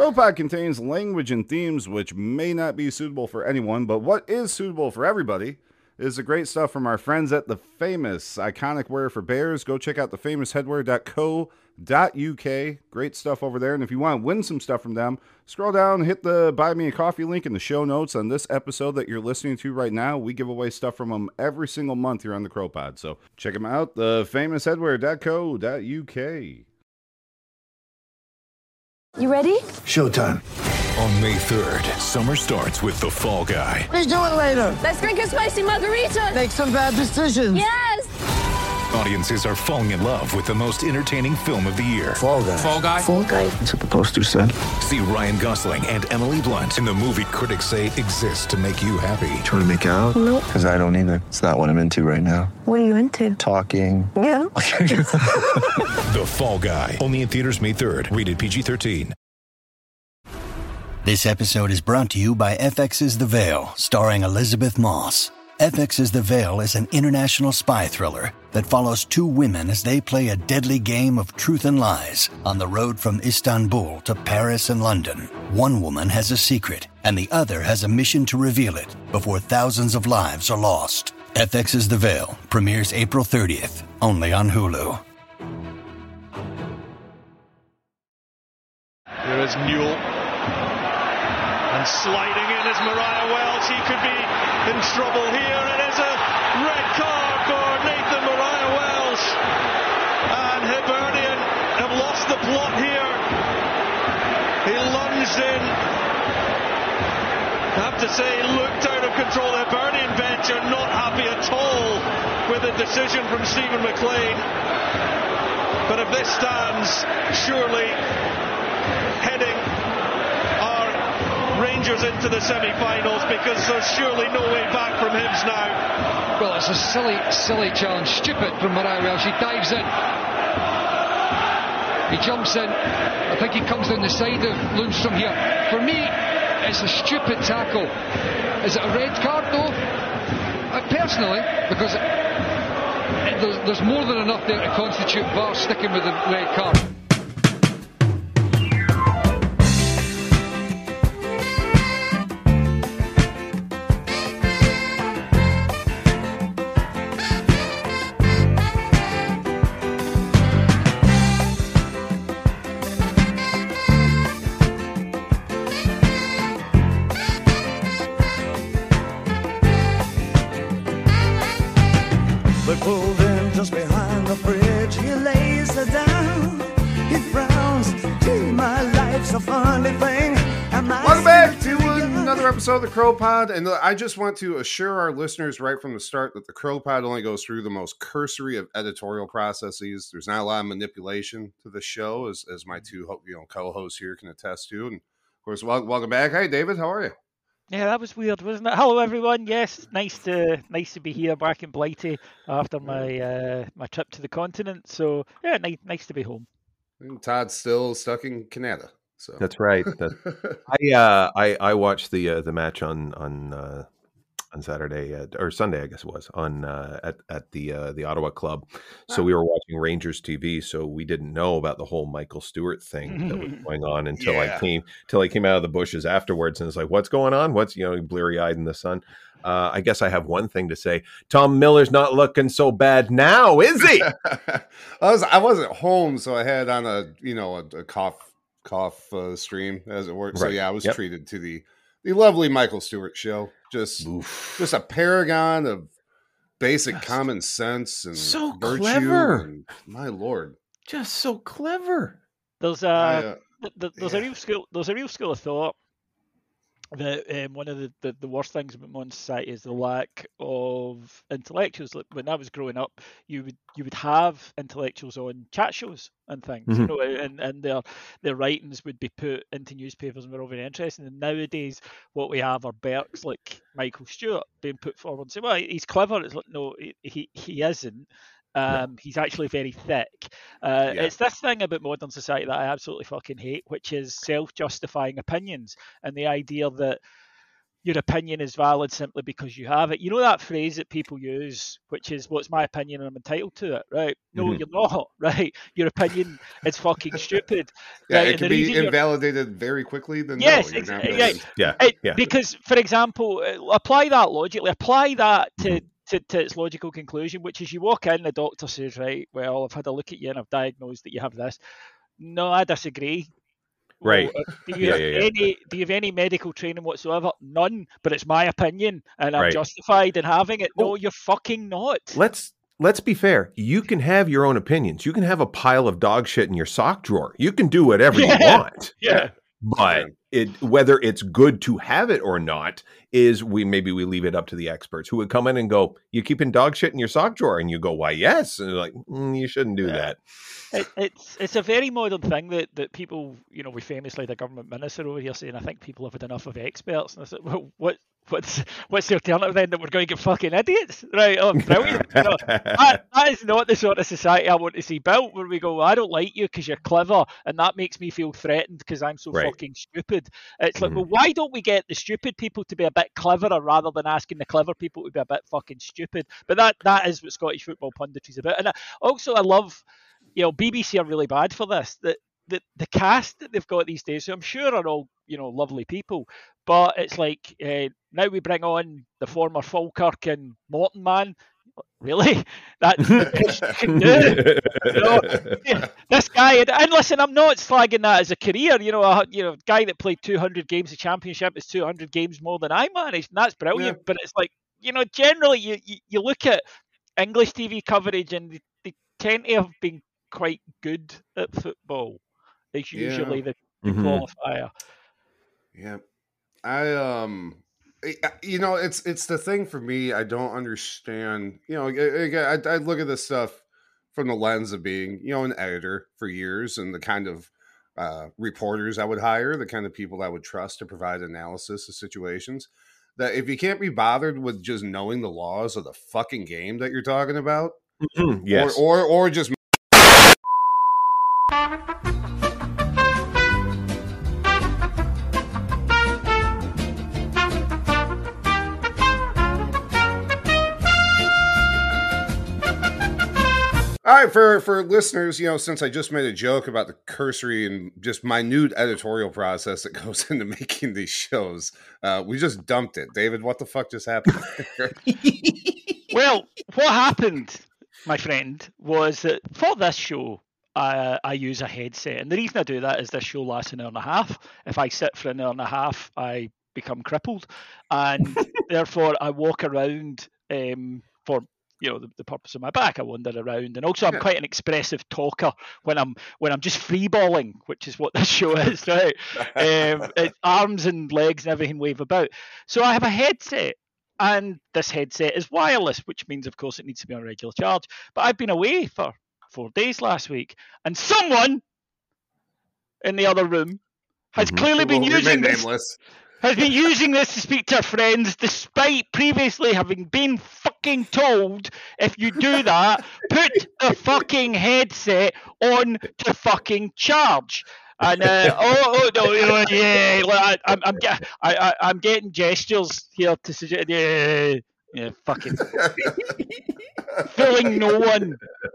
CrowPod contains language and themes which may not be suitable for anyone, but what is suitable for everybody is the great stuff from our friends at The Famous, iconic wear for bears. Go check out thefamousheadwear.co.uk. Great stuff over there. And if you want to win some stuff from them, scroll down, hit the Buy Me a Coffee link in the show notes on this episode that you're listening to right now. We give away stuff from them every single month here on the CrowPod. So check them out, thefamousheadwear.co.uk. You ready? Showtime. On May 3rd, summer starts with The Fall Guy. Let's do it later. Let's drink a spicy margarita. Make some bad decisions. Yes. Audiences are falling in love with the most entertaining film of the year. Fall Guy. Fall Guy? Fall guy. That's what the poster said. See Ryan Gosling and Emily Blunt in the movie critics say exists to make you happy. Trying to make it out? Nope. Because I don't either. It's not what I'm into right now. What are you into? Talking. Yeah. The Fall Guy. Only in theaters May 3rd. Rated PG-13. This episode is brought to you by FX's The Veil, starring Elizabeth Moss. FX's The Veil is an international spy thriller that follows two women as they play a deadly game of truth and lies on the road from Istanbul to Paris and London. One woman has a secret, and the other has a mission to reveal it before thousands of lives are lost. FX's The Veil premieres April 30th, only on Hulu. Here is Newell. And sliding in is Mariah Wells. He could be in trouble here. It is a red card for Nathan Mariah Wells. And Hibernian have lost the plot here. He lunged in. I have to say, looked out of control. The Hibernian bench are not happy at all with the decision from Stephen McLean. But if this stands, surely heading our Rangers into the semi-finals, because there's surely no way back from Hibs now. Well, it's a silly challenge. Stupid from Mariah Wells. She dives in. He jumps in. I think he comes down the side of Lundstrom here. For me, it's a stupid tackle. Is it a red card though? Personally, because there's more than enough there to constitute VAR sticking with the red card. Episode of the CrowPod, and I just want to assure our listeners right from the start that the CrowPod only goes through the most cursory of editorial processes. There's not a lot of manipulation to the show, as my two co-hosts here can attest to. And of course, welcome back. Hey, David, how are you? Yeah, that was weird, wasn't it? Hello, everyone. Yes, nice to be here back in Blighty after my trip to the continent. So yeah, nice to be home. And Todd's still stuck in Canada. So. That's right. I watched the match on Saturday or Sunday, I guess it was, on at the Ottawa club. So we were watching Rangers TV, so we didn't know about the whole Michael Stewart thing that was going on until I came out of the bushes afterwards, and it's like, what's going on? What's bleary eyed in the sun? I guess I have one thing to say. Tom Miller's not looking so bad now, is he? I wasn't home, so I had on a cough stream, as it were. So right. I was treated to the lovely Michael Stewart show. Just a paragon of basic common sense and so virtue. Clever. And, my lord, just so clever. There's a real school of thought that one of the worst things about modern society is the lack of intellectuals. Like when I was growing up, you would have intellectuals on chat shows and things, and their writings would be put into newspapers and we're all very interested. And nowadays, what we have are Berks like Michael Stewart being put forward and say, well, he's clever. It's like, no, he isn't. He's actually very thick. It's this thing about modern society that I absolutely fucking hate, which is self-justifying opinions and the idea that your opinion is valid simply because you have it. You know that phrase that people use, which is, "What's my opinion and I'm entitled to it," right? No, you're not, right? Your opinion is fucking stupid. Yeah, right? it can be invalidated very quickly. Then yes, no, exactly. Yeah. Because, for example, apply that logically. Apply that to its logical conclusion, which is you walk in, the doctor says, "Right, well, I've had a look at you and I've diagnosed that you have this." No, I disagree. Right. Well, do you have any medical training whatsoever? None. But it's my opinion, and I'm justified in having it. No, you're fucking not. Let's be fair. You can have your own opinions. You can have a pile of dog shit in your sock drawer. You can do whatever you want. Yeah. But whether it's good to have it or not is we leave it up to the experts who would come in and go, "You keeping dog shit in your sock drawer?" And you go, "Why, yes." And they're like, "You shouldn't do that." It's a very modern thing that people, we famously had a government minister over here saying, "I think people have had enough of experts." And I said, "Well, what's the alternative then, that we're going to get fucking idiots?" Right? Oh, brilliant. That is not the sort of society I want to see built, where we go, "Well, I don't like you because you're clever, and that makes me feel threatened because I'm so fucking stupid." It's like, well, why don't we get the stupid people to be a bit cleverer rather than asking the clever people to be a bit fucking stupid? But that is what Scottish football punditry is about. And I love, BBC are really bad for this. The cast that they've got these days, so I'm sure are all lovely people, but it's like now we bring on the former Falkirk and Morton man. Really? That's this guy. And listen, I'm not slagging that as a career. A guy that played 200 games of Championship is 200 games more than I managed, and that's brilliant. Yeah. But it's like, generally you look at English TV coverage, and they tend to have been quite good at football. It's usually the qualifier. Yeah, it's the thing for me. I don't understand. Again, I look at this stuff from the lens of being, an editor for years, and the kind of reporters I would hire, the kind of people I would trust to provide analysis of situations. That if you can't be bothered with just knowing the laws of the fucking game that you're talking about, yes, or just. All right, for listeners, since I just made a joke about the cursory and just minute editorial process that goes into making these shows, we just dumped it. David, what the fuck just happened? Well, what happened, my friend, was that for this show, I use a headset. And the reason I do that is this show lasts an hour and a half. If I sit for an hour and a half, I become crippled. And therefore, I walk around for the purpose of my back. I wander around, and also I'm quite an expressive talker when I'm just freeballing, which is what this show is, right? Arms and legs and everything wave about. So I have a headset, and this headset is wireless, which means, of course, it needs to be on regular charge. But I've been away for 4 days last week, and someone in the other room has clearly been using this. Has been using this to speak to her friends, despite previously having been fucking told, if you do that, put the fucking headset on to fucking charge. And I'm getting gestures here to suggest, fucking fooling no one.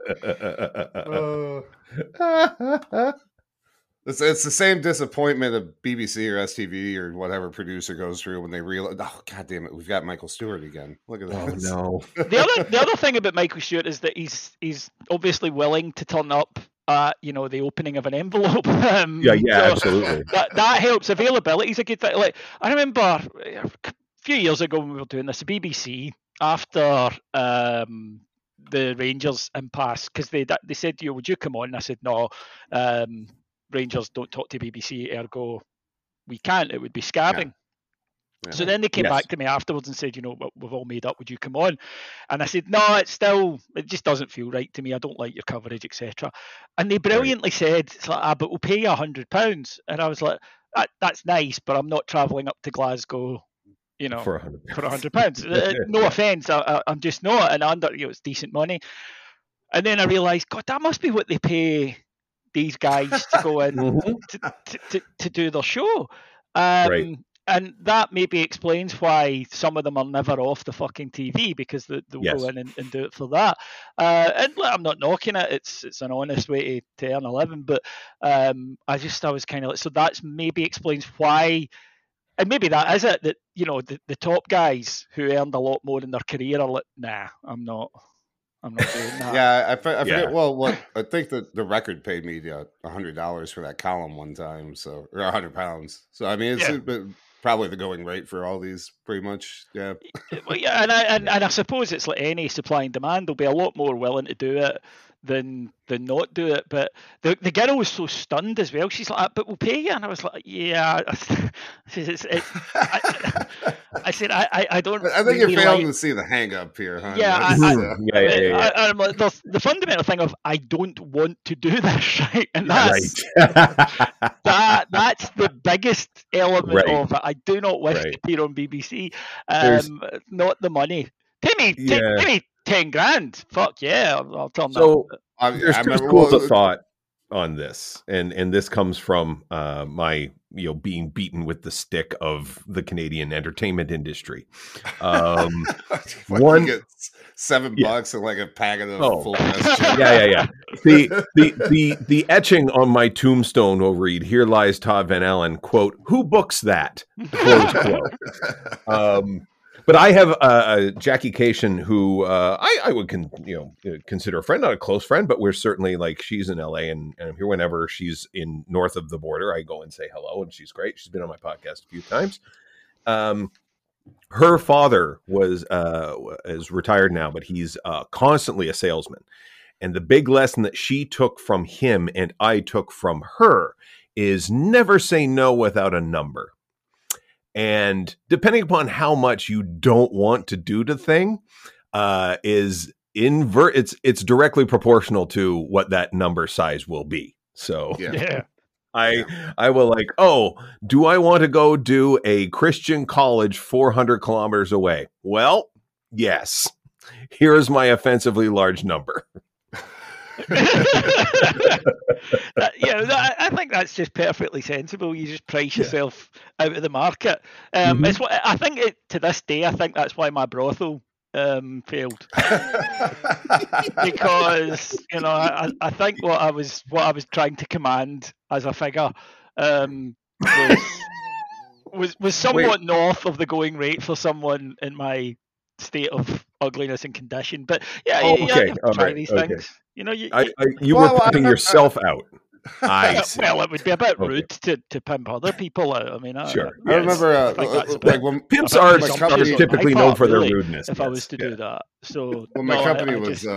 It's the same disappointment of BBC or STV or whatever producer goes through when they realize, oh, God damn it, we've got Michael Stewart again. Look at that. Oh, no. The other thing about Michael Stewart is that he's obviously willing to turn up at, the opening of an envelope. Absolutely. That helps. Availability is a good thing. Like, I remember a few years ago when we were doing this, the BBC, after the Rangers impasse, because they said, would you come on? And I said, no. Rangers don't talk to BBC, ergo we can't. It would be scabbing. Yeah. So then they came back to me afterwards and said, we've all made up. Would you come on? And I said, no, it just doesn't feel right to me. I don't like your coverage, etc. And they brilliantly said, it's like, but we'll pay you £100. And I was like, that's nice, but I'm not travelling up to Glasgow, for £100. No offence, I'm just not. And it's decent money. And then I realised, God, that must be what they pay these guys to go in to do their show. Right. and that maybe explains why some of them are never off the fucking TV, because they'll go in and do it for that. And I'm not knocking it; it's an honest way to earn a living. But I was kind of like, so that's maybe explains why, and maybe that is it. That the top guys who earned a lot more in their career are like, nah, I'm not doing that. Yeah, I forget. Well, I think that the record paid me $100 for that column one time, so, or £100. So I mean, it's probably the going rate for all these, pretty much. Yeah. Well, yeah, and I suppose it's like any supply and demand. They'll be a lot more willing to do it than not do it. But the girl was so stunned as well. She's like, "But we'll pay you," and I was like, "Yeah." I said, "I don't." I think you're failing to see the hang up here, huh? Yeah, I'm like, the fundamental thing of I don't want to do this, right? And that's that's the biggest element of it. I do not wish to appear on BBC. Not the money. Pay me 10 grand. Fuck yeah, I'll turn that. There's two schools of thought on this, and this comes from my being beaten with the stick of the Canadian entertainment industry. One gets $7 and like a packet of full yeah. The etching on my tombstone will read, "Here lies Todd Van Allen, quote, who books that?" Close quote. But I have Jackie Cation, who I would consider a friend, not a close friend, but we're certainly like, she's in LA and I'm here whenever she's in north of the border. I go and say hello, and she's great. She's been on my podcast a few times. Her father is retired now, but he's constantly a salesman. And the big lesson that she took from him and I took from her is never say no without a number. And depending upon how much you don't want to do the thing, it's directly proportional to what that number size will be. So I will like, do I want to go do a Christian college 400 kilometers away? Well, yes. Here's my offensively large number. I think that's just perfectly sensible. You just price yourself out of the market. It's what I think. To this day, I think that's why my brothel failed, because I think what I was trying to command as a figure was somewhat north of the going rate for someone in my state of ugliness and condition. But try these things. You were pimping yourself out. I see. Well, it would be a bit rude to pimp other people out. I mean, sure. I remember when pimps are typically known for their rudeness. If I was to do that, so when my company was,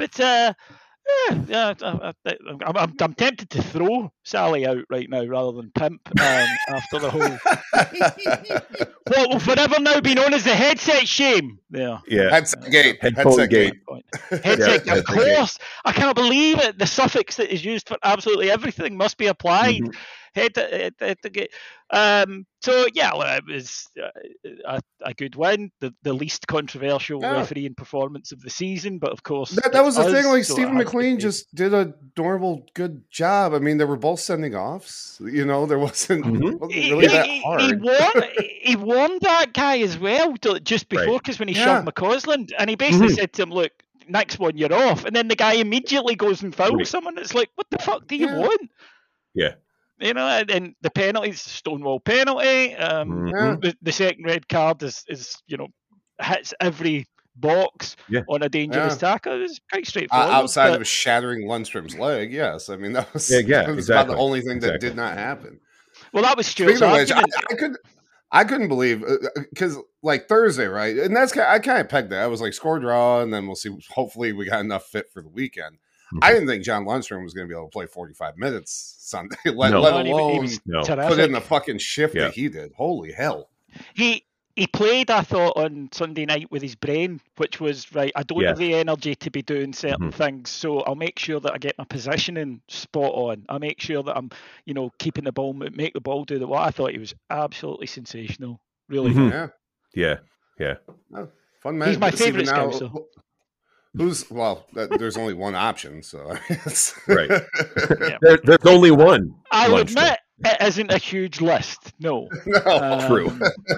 I'm tempted to throw Sally out right now rather than pimp after the whole what will forever now be known as the headset shame. Headset gate. Headset gate. Of course, I cannot believe it. The suffix that is used for absolutely everything must be applied. Headset gate. So it was a good win, the least controversial refereeing performance of the season, but of course that was the thing. Like, Stephen McLean just did a normal good job. I mean, they were both sending offs. There wasn't really that hard. He warned that guy as well just before, because when he shoved McCausland, and he basically said to him, "Look, next one you're off," and then the guy immediately goes and fouls someone. It's like, what the fuck do you want? Yeah. And the penalties, Stonewall penalty. The second red card is hits every box on a dangerous tackle. It was quite straightforward. Outside of shattering Lundstrom's leg, yes. I mean, that was, about the only thing that did not happen. Well, that was Stuart's argument. I couldn't believe, because like Thursday, right? And I kind of pegged that. I was like, score draw, and then we'll see. Hopefully, we got enough fit for the weekend. I didn't think John Lundstrom was going to be able to play 45 minutes Sunday, let alone put in the fucking shift that he did. Holy hell. He played, I thought, on Sunday night with his brain, which was, right, I don't have the energy to be doing certain things, so I'll make sure that I get my positioning spot on. I'll make sure that I'm, keeping the ball, make the ball do the what. I thought he was absolutely sensational. Really. Yeah. Oh, fun man. He's my favourite Scouser. There's only one option, so right. There's only one. I'll admit, It isn't a huge list, no. No, true.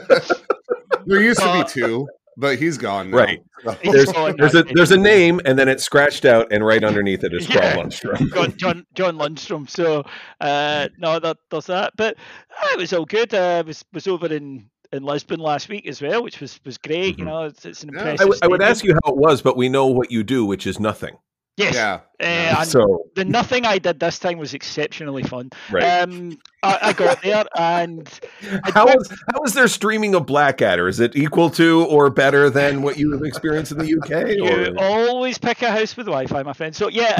There used to be 2, but he's gone now. Right. There's a name, and then it's scratched out, and right underneath it is Carl Lundstrom. John Lundstrom. So no, there's that. But it was all good. Was over in Lisbon last week as well, which was great. You know, it's an impressive. I would ask you how it was, but we know what you do, which is nothing. Yes. Yeah. So the nothing I did this time was exceptionally fun. Right. I got there, and how is their streaming of Blackadder? Is it equal to or better than what you have experienced in the UK? You always pick a house with Wi-Fi, my friend. So yeah,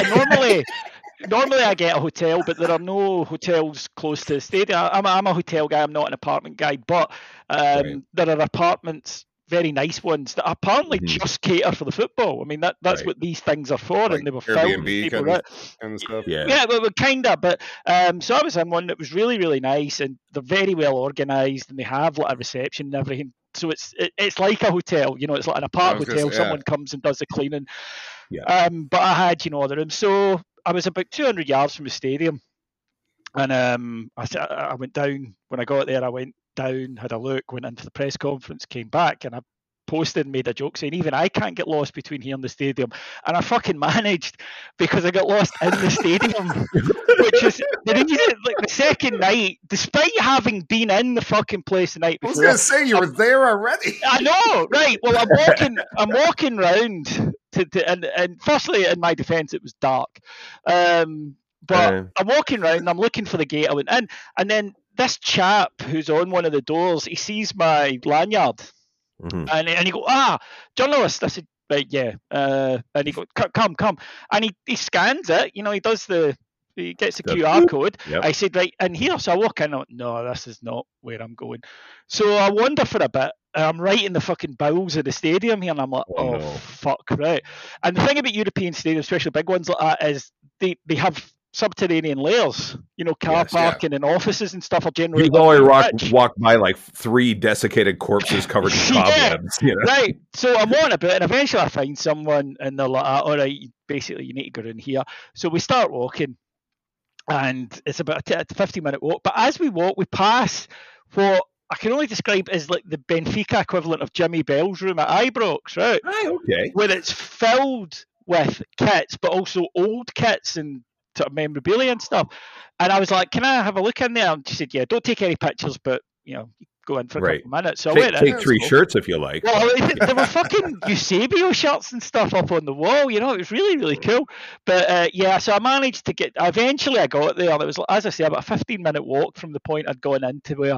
normally I get a hotel, but there are no hotels close to the stadium. I'm a hotel guy. I'm not an apartment guy, but there are apartments, very nice ones, that apparently just cater for the football. I mean, that's what these things are for, like, and they were Airbnb filmed. Kind of stuff. Yeah, well, kind of. But so I was in one that was really, really nice, and they're very well organised, and they have like a reception and everything. So it's like a hotel, you know, it's like an apartment hotel. Someone comes and does the cleaning. Yeah. But I had, you know, other rooms. So I was about 200 yards from the stadium, and I went down. When I got there, I went down, had a look, went into the press conference, came back, and I posted and made a joke saying even I can't get lost between here and the stadium, and I fucking managed, because I got lost in the stadium, which is the reason. Like the second night, despite having been in the fucking place the night before, I was gonna say you were there already. I know, right? Well, I'm walking round and firstly, in my defence, it was dark, but I'm walking round, I'm looking for the gate. I went in, and then this chap who's on one of the doors, he sees my lanyard, and he go, journalist. I said, right, yeah. And he go, come, and he scans it. You know, he gets the QR code. Yep. I said, right, in here. So I walk in. No, this is not where I'm going. So I wander for a bit. I'm right in the fucking bowels of the stadium here, and I'm like, no. Fuck, right. And the thing about European stadiums, especially big ones like that, is they have subterranean layers, you know, car parking and offices and stuff are generally. You've only walked by like 3 desiccated corpses covered in cobwebs. You know? Right. So I'm on a bit, and eventually I find someone, and they're like, all right, basically you need to go in here. So we start walking, and it's about a 50-minute walk. But as we walk, we pass what I can only describe as like the Benfica equivalent of Jimmy Bell's room at Ibrox, right? Okay. Where it's filled with kits, but also old kits and sort of memorabilia and stuff. And I was like, can I have a look in there? And she said, yeah, don't take any pictures, but, you know, go in for a couple of minutes. So I went in. Take 3 shirts if you like. Well, there were fucking Eusebio shirts and stuff up on the wall, you know, it was really, really cool. But so I managed to eventually I got there. It was, as I say, about a 15-minute walk from the point I'd gone into where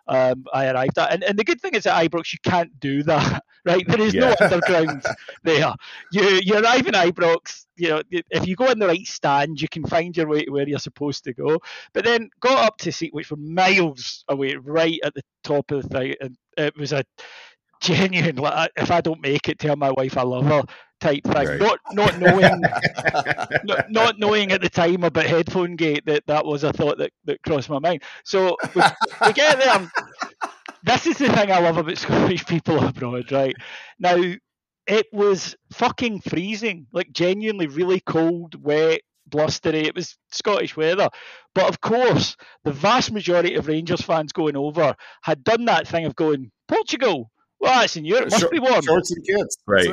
I arrived at. And the good thing is at Ibrox, you can't do that, right? There is no underground there. You arrive in Ibrox, you know, if you go in the right stand, you can find your way to where you're supposed to go. But then got up to a seat which were miles away, right at the top of the thing, and it was a genuine, like, if I don't make it, tell my wife I love her type thing. Right. Not knowing, not knowing at the time about Headphone Gate that was a thought that crossed my mind. So we get there. This is the thing I love about Scottish people abroad, right? Now, it was fucking freezing, like genuinely really cold, wet, blustery. It was Scottish weather. But of course, the vast majority of Rangers fans going over had done that thing of going, Portugal, well, it's in Europe, it must be warm. Shorts and kids. Right.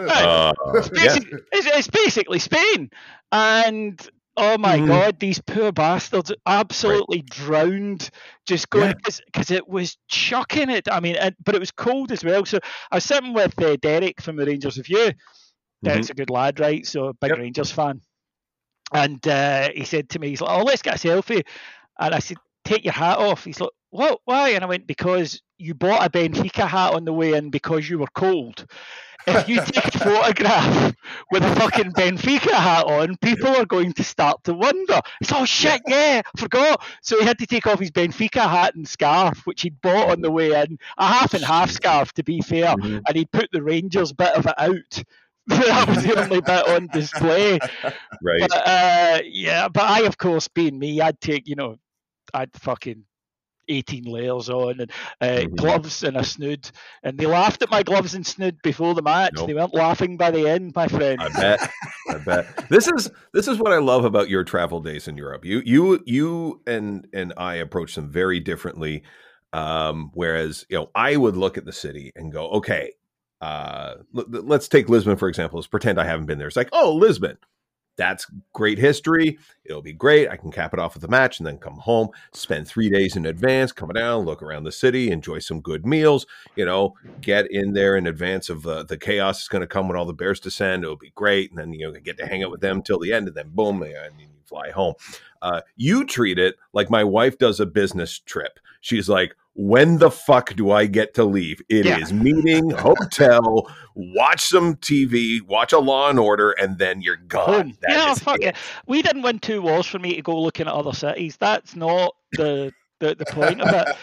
It's basically Spain. And oh my God, these poor bastards absolutely drowned just going, because it was chucking it. I mean, but it was cold as well. So I was sitting with Derek from the Rangers Review. Derek's a good lad, right? So a big Rangers fan. And he said to me, he's like, oh, let's get a selfie. And I said, take your hat off. He's like, what? Why? And I went, because you bought a Benfica hat on the way in because you were cold. If you take a photograph with a fucking Benfica hat on, people are going to start to wonder. It's, oh shit, I forgot. So he had to take off his Benfica hat and scarf, which he'd bought on the way in, a half and half scarf to be fair, and he put the Rangers bit of it out. That was the only bit on display. Right. But, but I, of course, being me, I'd fucking 18 layers on, and gloves and a snood. And they laughed at my gloves and snood before the match. Nope. They weren't laughing by the end, my friend. I bet. This is what I love about your travel days in Europe. You and I approach them very differently. Whereas, I would look at the city and go, okay, let's take Lisbon, for example. Let's pretend I haven't been there. It's like, oh, Lisbon. That's great history. It'll be great. I can cap it off with a match and then come home, spend 3 days in advance, come down, look around the city, enjoy some good meals, get in there in advance of the chaos that's going to come when all the bears descend. It'll be great. And then, get to hang out with them till the end, and then boom, and you fly home. You treat it like my wife does a business trip. She's like, when the fuck do I get to leave? It is meeting, hotel, watch some TV, watch a Law and Order, and then you're gone. Fuck it. We didn't win 2 wars for me to go looking at other cities. That's not the point of it.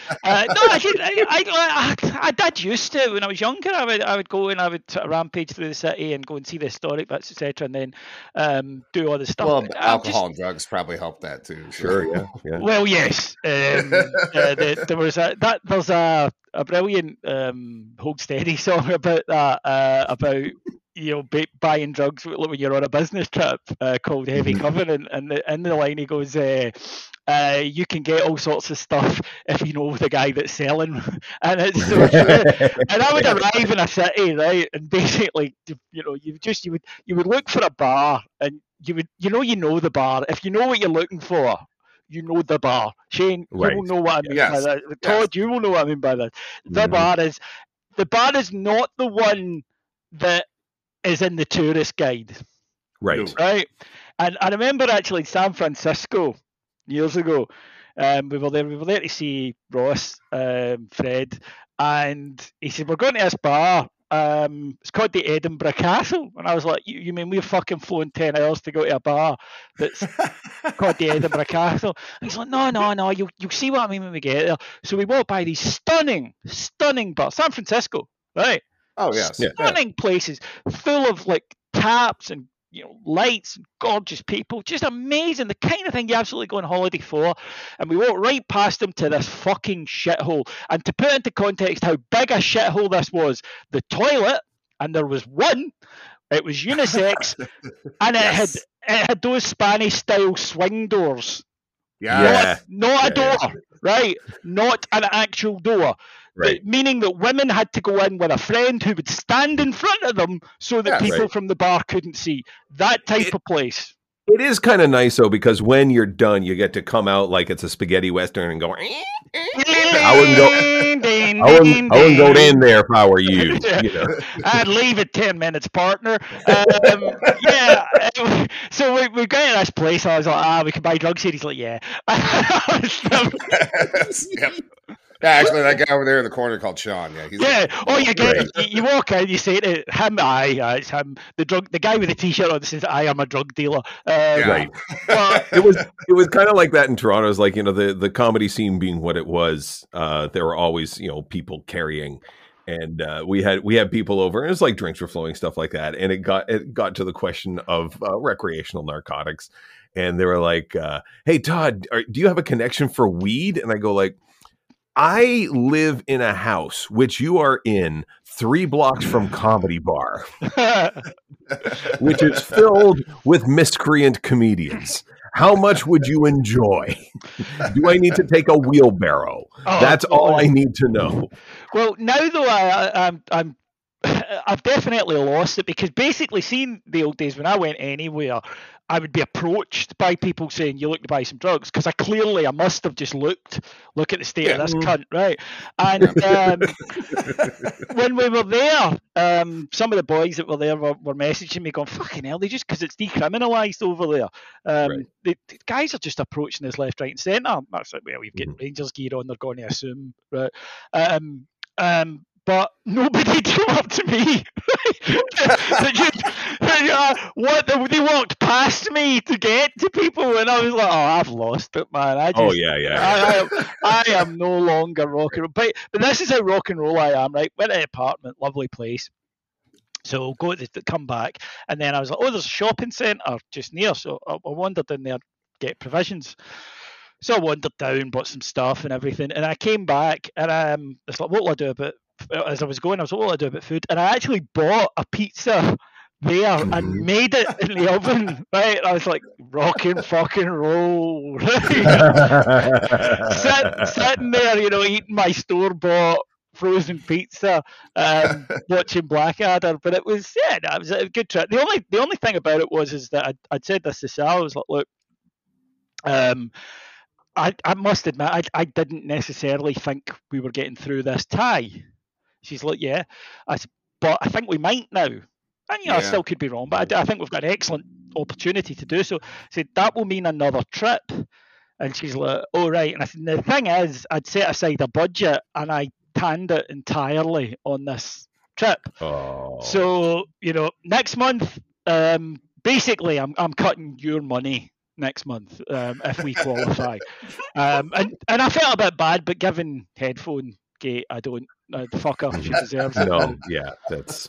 I did used to when I was younger. I would go and I would sort of rampage through the city and go and see the historic bits, etc., and then do all the stuff. Well, alcohol and drugs probably help that too. Sure, yeah. Well, yes. There was there's a brilliant Hold Steady song about that about buying drugs when you're on a business trip called Heavy Covenant, and in the line he goes, you can get all sorts of stuff if you know the guy that's selling, and it's so true. And I would arrive in a city, right, and basically, you would look for a bar, and you know the bar. If you know what you're looking for, you know the bar. Shane, you will know what I mean by that. Todd, you will know what I mean by that. The bar is not the one that is in the tourist guide. Right. And I remember actually in San Francisco years ago, we were there to see Ross, Fred, and he said, we're going to this bar. It's called the Edinburgh Castle. And I was like, you mean we've fucking flown 10 hours to go to a bar that's called the Edinburgh Castle? And he's like, no, you'll see what I mean when we get there. So we walk by these stunning bars. San Francisco, right? Oh, yes. Stunning places full of like taps and lights and gorgeous people, just amazing, the kind of thing you absolutely go on holiday for. And we walked right past them to this fucking shithole. And to put into context how big a shithole this was, the toilet, and there was one, it was unisex, and it had those Spanish style swing doors. Not a door, right? Not an actual door. Right. Meaning that women had to go in with a friend who would stand in front of them so that people from the bar couldn't see. That type of place. It is kind of nice, though, because when you're done, you get to come out like it's a spaghetti western and go, I wouldn't go in there if I were you. I'd leave at 10 minutes, partner. So we go to this place. I was like, we can buy drugs here. He's like, yeah. Yep. Yeah, actually, that guy over there in the corner called Sean. You walk in, you say to him, it's him. The guy with the t-shirt on says, I am a drug dealer. Right. It was kind of like that in Toronto. It was like, the comedy scene being what it was. There were always, people carrying, and we had people over, and it was like drinks were flowing, stuff like that. And it got to the question of recreational narcotics, and they were like, hey, Todd, do you have a connection for weed? And I go like, I live in a house, which you are in 3 blocks from Comedy Bar, which is filled with miscreant comedians. How much would you enjoy? Do I need to take a wheelbarrow? That's all I need to know. Well, now though, I've definitely lost it, because basically, seeing the old days when I went anywhere, I would be approached by people saying, you look to buy some drugs, because I must have just look at the state of this cunt, right? And when we were there, some of the boys that were there were messaging me going, fucking hell, because it's decriminalised over there. The guys are just approaching us left, right and centre. That's like, well, we've got Rangers gear on, they're going to assume, right? But nobody came up to me. They walked past me to get to people, and I was like, I've lost it, man. I am no longer rock and roll. But this is how rock and roll I am, right? Went to an apartment, lovely place. So go to come back, and then I was like, there's a shopping centre just near. So I wandered in there, get provisions. So I wandered down, bought some stuff and everything, and I came back and it's like, what will I do about? As I was going, I was like, what will I do about food? And I actually bought a pizza there and made it in the oven, right? And I was like, rock and fucking roll, right? Sitting there, eating my store-bought frozen pizza, watching Blackadder. But it was a good trip. The only thing about it is that I'd said this to Sal. I was like, look, I must admit, I didn't necessarily think we were getting through this tie. She's like, yeah. But I think we might now. And, I still could be wrong, but I think we've got an excellent opportunity to do so. I said, that will mean another trip. And she's like, oh, right. And I said, the thing is, I'd set aside a budget and I tanned it entirely on this trip. Oh. So, next month, basically, I'm cutting your money next month if we qualify. And I felt a bit bad, but given Headphone Gate, I don't. Fuck her, she deserves it. No, yeah, that's.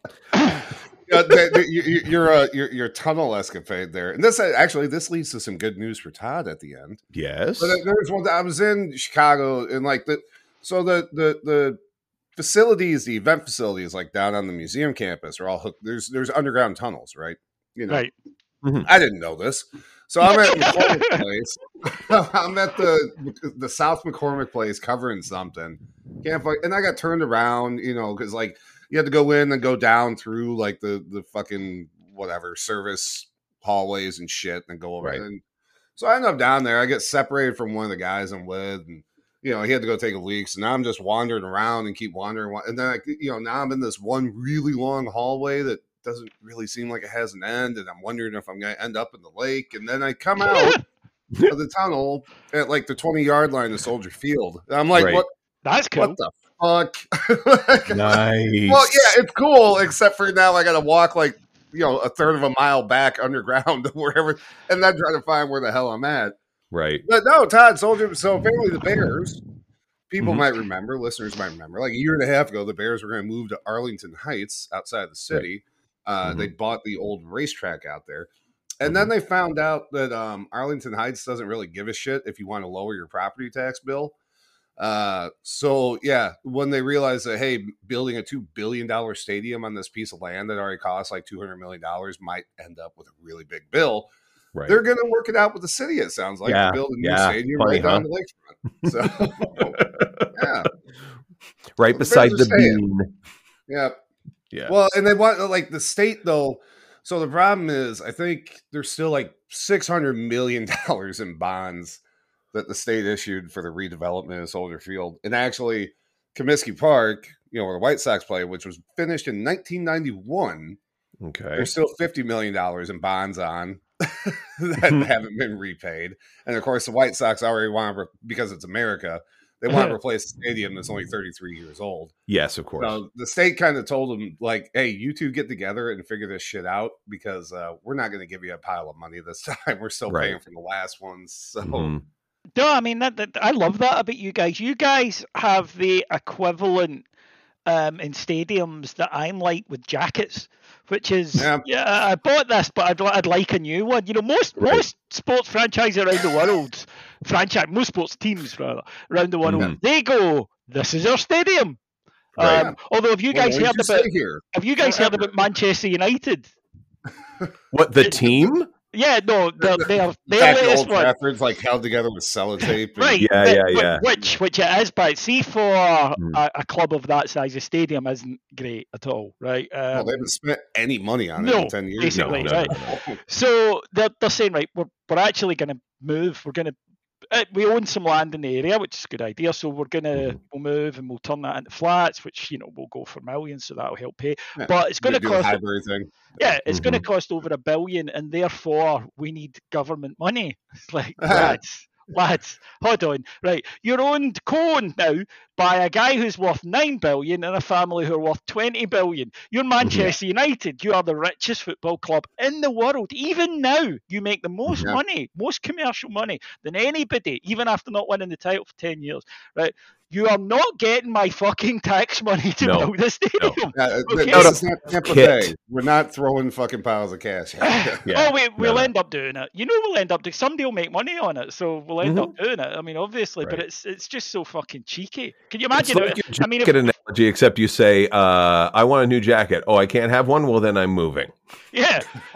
Your tunnel escapade there, and this leads to some good news for Todd at the end. Yes, but there's one. I was in Chicago, and the facilities, the event facilities, like down on the museum campus, are all hooked. There's underground tunnels, right? Right. Mm-hmm. I didn't know this, so I'm at McCormick Place. I'm at the South McCormick Place covering something. And I got turned around, because like you had to go in and go down through like the fucking whatever service hallways and shit, and go over. Right. And so I end up down there. I get separated from one of the guys I'm with, and he had to go take a leak. So now I'm just wandering around and keep wandering. And then now I'm in this one really long hallway that doesn't really seem like it has an end, and I'm wondering if I'm going to end up in the lake. And then I come out of the tunnel at like the 20-yard line of Soldier Field. And I'm like, what? That's cool. What the fuck? Nice. Well, yeah, it's cool, except for now I got to walk like, a third of a mile back underground to wherever, and then try to find where the hell I'm at. Right. But no, Todd, Soldier. So apparently the Bears, people might remember, listeners might remember, like a year and a half ago, the Bears were going to move to Arlington Heights outside the city. Right. They bought the old racetrack out there. And then they found out that Arlington Heights doesn't really give a shit if you want to lower your property tax bill. So yeah, when they realized that, hey, building a $2 billion stadium on this piece of land that already costs like $200 million might end up with a really big bill. Right. They're going to work it out with the city. It sounds like to build a new stadium right down the lakefront. So yeah, right beside the bean. Yeah. Yeah. Well, and they want like the state though. So the problem is, I think there's still like $600 million in bonds that the state issued for the redevelopment of Soldier Field. And actually, Comiskey Park, where the White Sox play, which was finished in 1991. Okay. There's still $50 million in bonds on that haven't been repaid. And of course, the White Sox already want to, because it's America, they want to replace the stadium that's only 33 years old. Yes, of course. So the state kind of told them, like, hey, you two get together and figure this shit out, because we're not going to give you a pile of money this time. We're still paying for the last ones. So. No, I mean, that I love that about you guys. You guys have the equivalent in stadiums that I'm like with jackets, which is, I bought this, but I'd like a new one. Most sports franchises around the world, most sports teams rather around the world, they go, this is our stadium. Right. Although, have you guys heard about Manchester United? What, the team? Yeah, no, they're Old Trafford's like held together with sellotape. Right. Yeah. Which it is, but see, for a club of that size, a stadium isn't great at all, right? Well, they haven't spent any money on it in 10 years. Basically, right. So they're saying, right, we're actually going to move. We're going to. We own some land in the area, which is a good idea. So we'll move and we'll turn that into flats, which will go for millions, so that'll help pay. Yeah, but it's going to cost. It's going to cost over $1 billion, and therefore we need government money. It's like lads, hold on, right? You're co-owned now by a guy who's worth 9 billion and a family who are worth 20 billion. You're Manchester United. You are the richest football club in the world. Even now, you make the most money, most commercial money than anybody, even after not winning the title for 10 years, right? You are not getting my fucking tax money to build a stadium. This is not Tampa Bay. We're not throwing fucking piles of cash. We'll end up doing it. You know, we'll end up doing. Somebody will make money on it, so we'll end up doing it. I mean, obviously, but it's just so fucking cheeky. Can you imagine? It's like an analogy, except you say, "I want a new jacket." Oh, I can't have one. Well, then I'm moving. Yeah.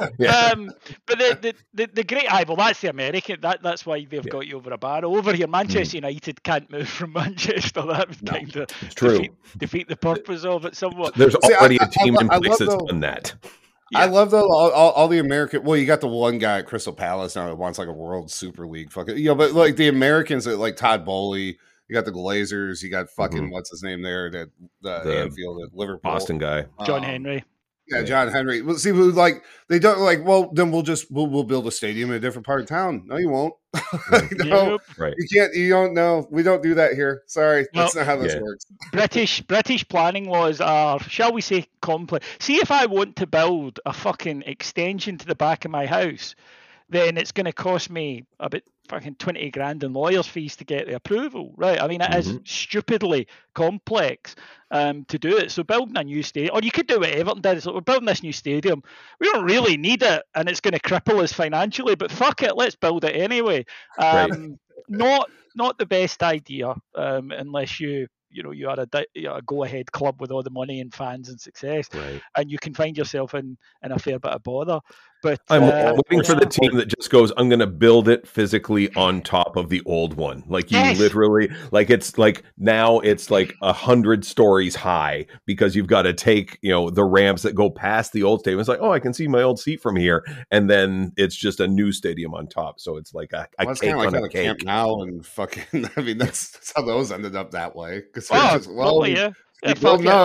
But the great well, that's the American. That's why they've got you over a barrel. Over here, Manchester United can't move from Manchester. That would kind of defeat the purpose of it somewhat. There's already a team in place that's done that. Yeah. I love all the American. Well, you got the one guy at Crystal Palace now that wants like a World Super League, fucking but like the Americans, like Todd Bowley, you got the Glazers, you got fucking what's his name there, that the Anfield at Liverpool, Boston guy, John Henry. Yeah, John Henry. Well, see, like they don't like. Well, then we'll build a stadium in a different part of town. No, you won't. No, right? You can't. You don't know. We don't do that here. Sorry, that's not how this works. British planning laws are, shall we say, complex. See, if I want to build a fucking extension to the back of my house, then it's going to cost me about fucking 20 grand in lawyers' fees to get the approval, right? I mean, it is stupidly complex to do it. So building a new stadium, or you could do what Everton did. So we're building this new stadium. We don't really need it, and it's going to cripple us financially, but fuck it, let's build it anyway. Not the best idea unless you are a go-ahead club with all the money and fans and success, and you can find yourself in a fair bit of bother. But I'm waiting for the team that just goes, I'm going to build it physically on top of the old one. Like you literally, like it's like now it's like 100 stories high because you've got to take, the ramps that go past the old stadium. It's like, oh, I can see my old seat from here. And then it's just a new stadium on top. So it's like a cake on a cake. Camp Now and fucking, I mean, that's how those ended up that way. Keep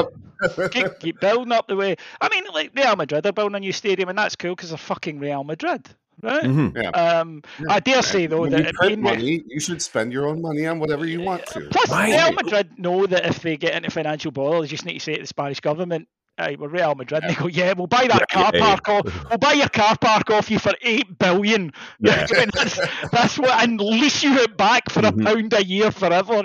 building up the way. I mean, like Real Madrid are building a new stadium, and that's cool because they're fucking Real Madrid, right? I dare say though that money, you should spend your own money on whatever you want to. Plus, Real Madrid know that if they get into financial bother, they just need to say to the Spanish government, "Hey, we're Real Madrid." And they go, we'll buy that car park off. We'll buy your car park off you for $8 billion. Yeah. I mean, that's what, and lease you it back for £1 a year forever.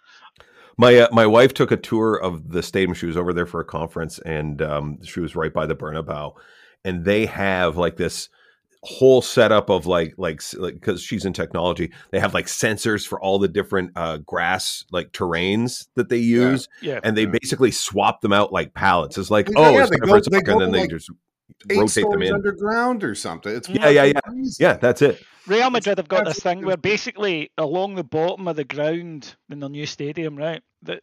My wife took a tour of the stadium. She was over there for a conference, and she was right by the Bernabeu. And they have like this whole setup of like because she's in technology, they have like sensors for all the different grass like terrains that they use, and they basically swap them out like pallets. It's like and then they just rotate them in underground or something. It's that's it. Real Madrid have got this thing where basically along the bottom of the ground in their new stadium, right? That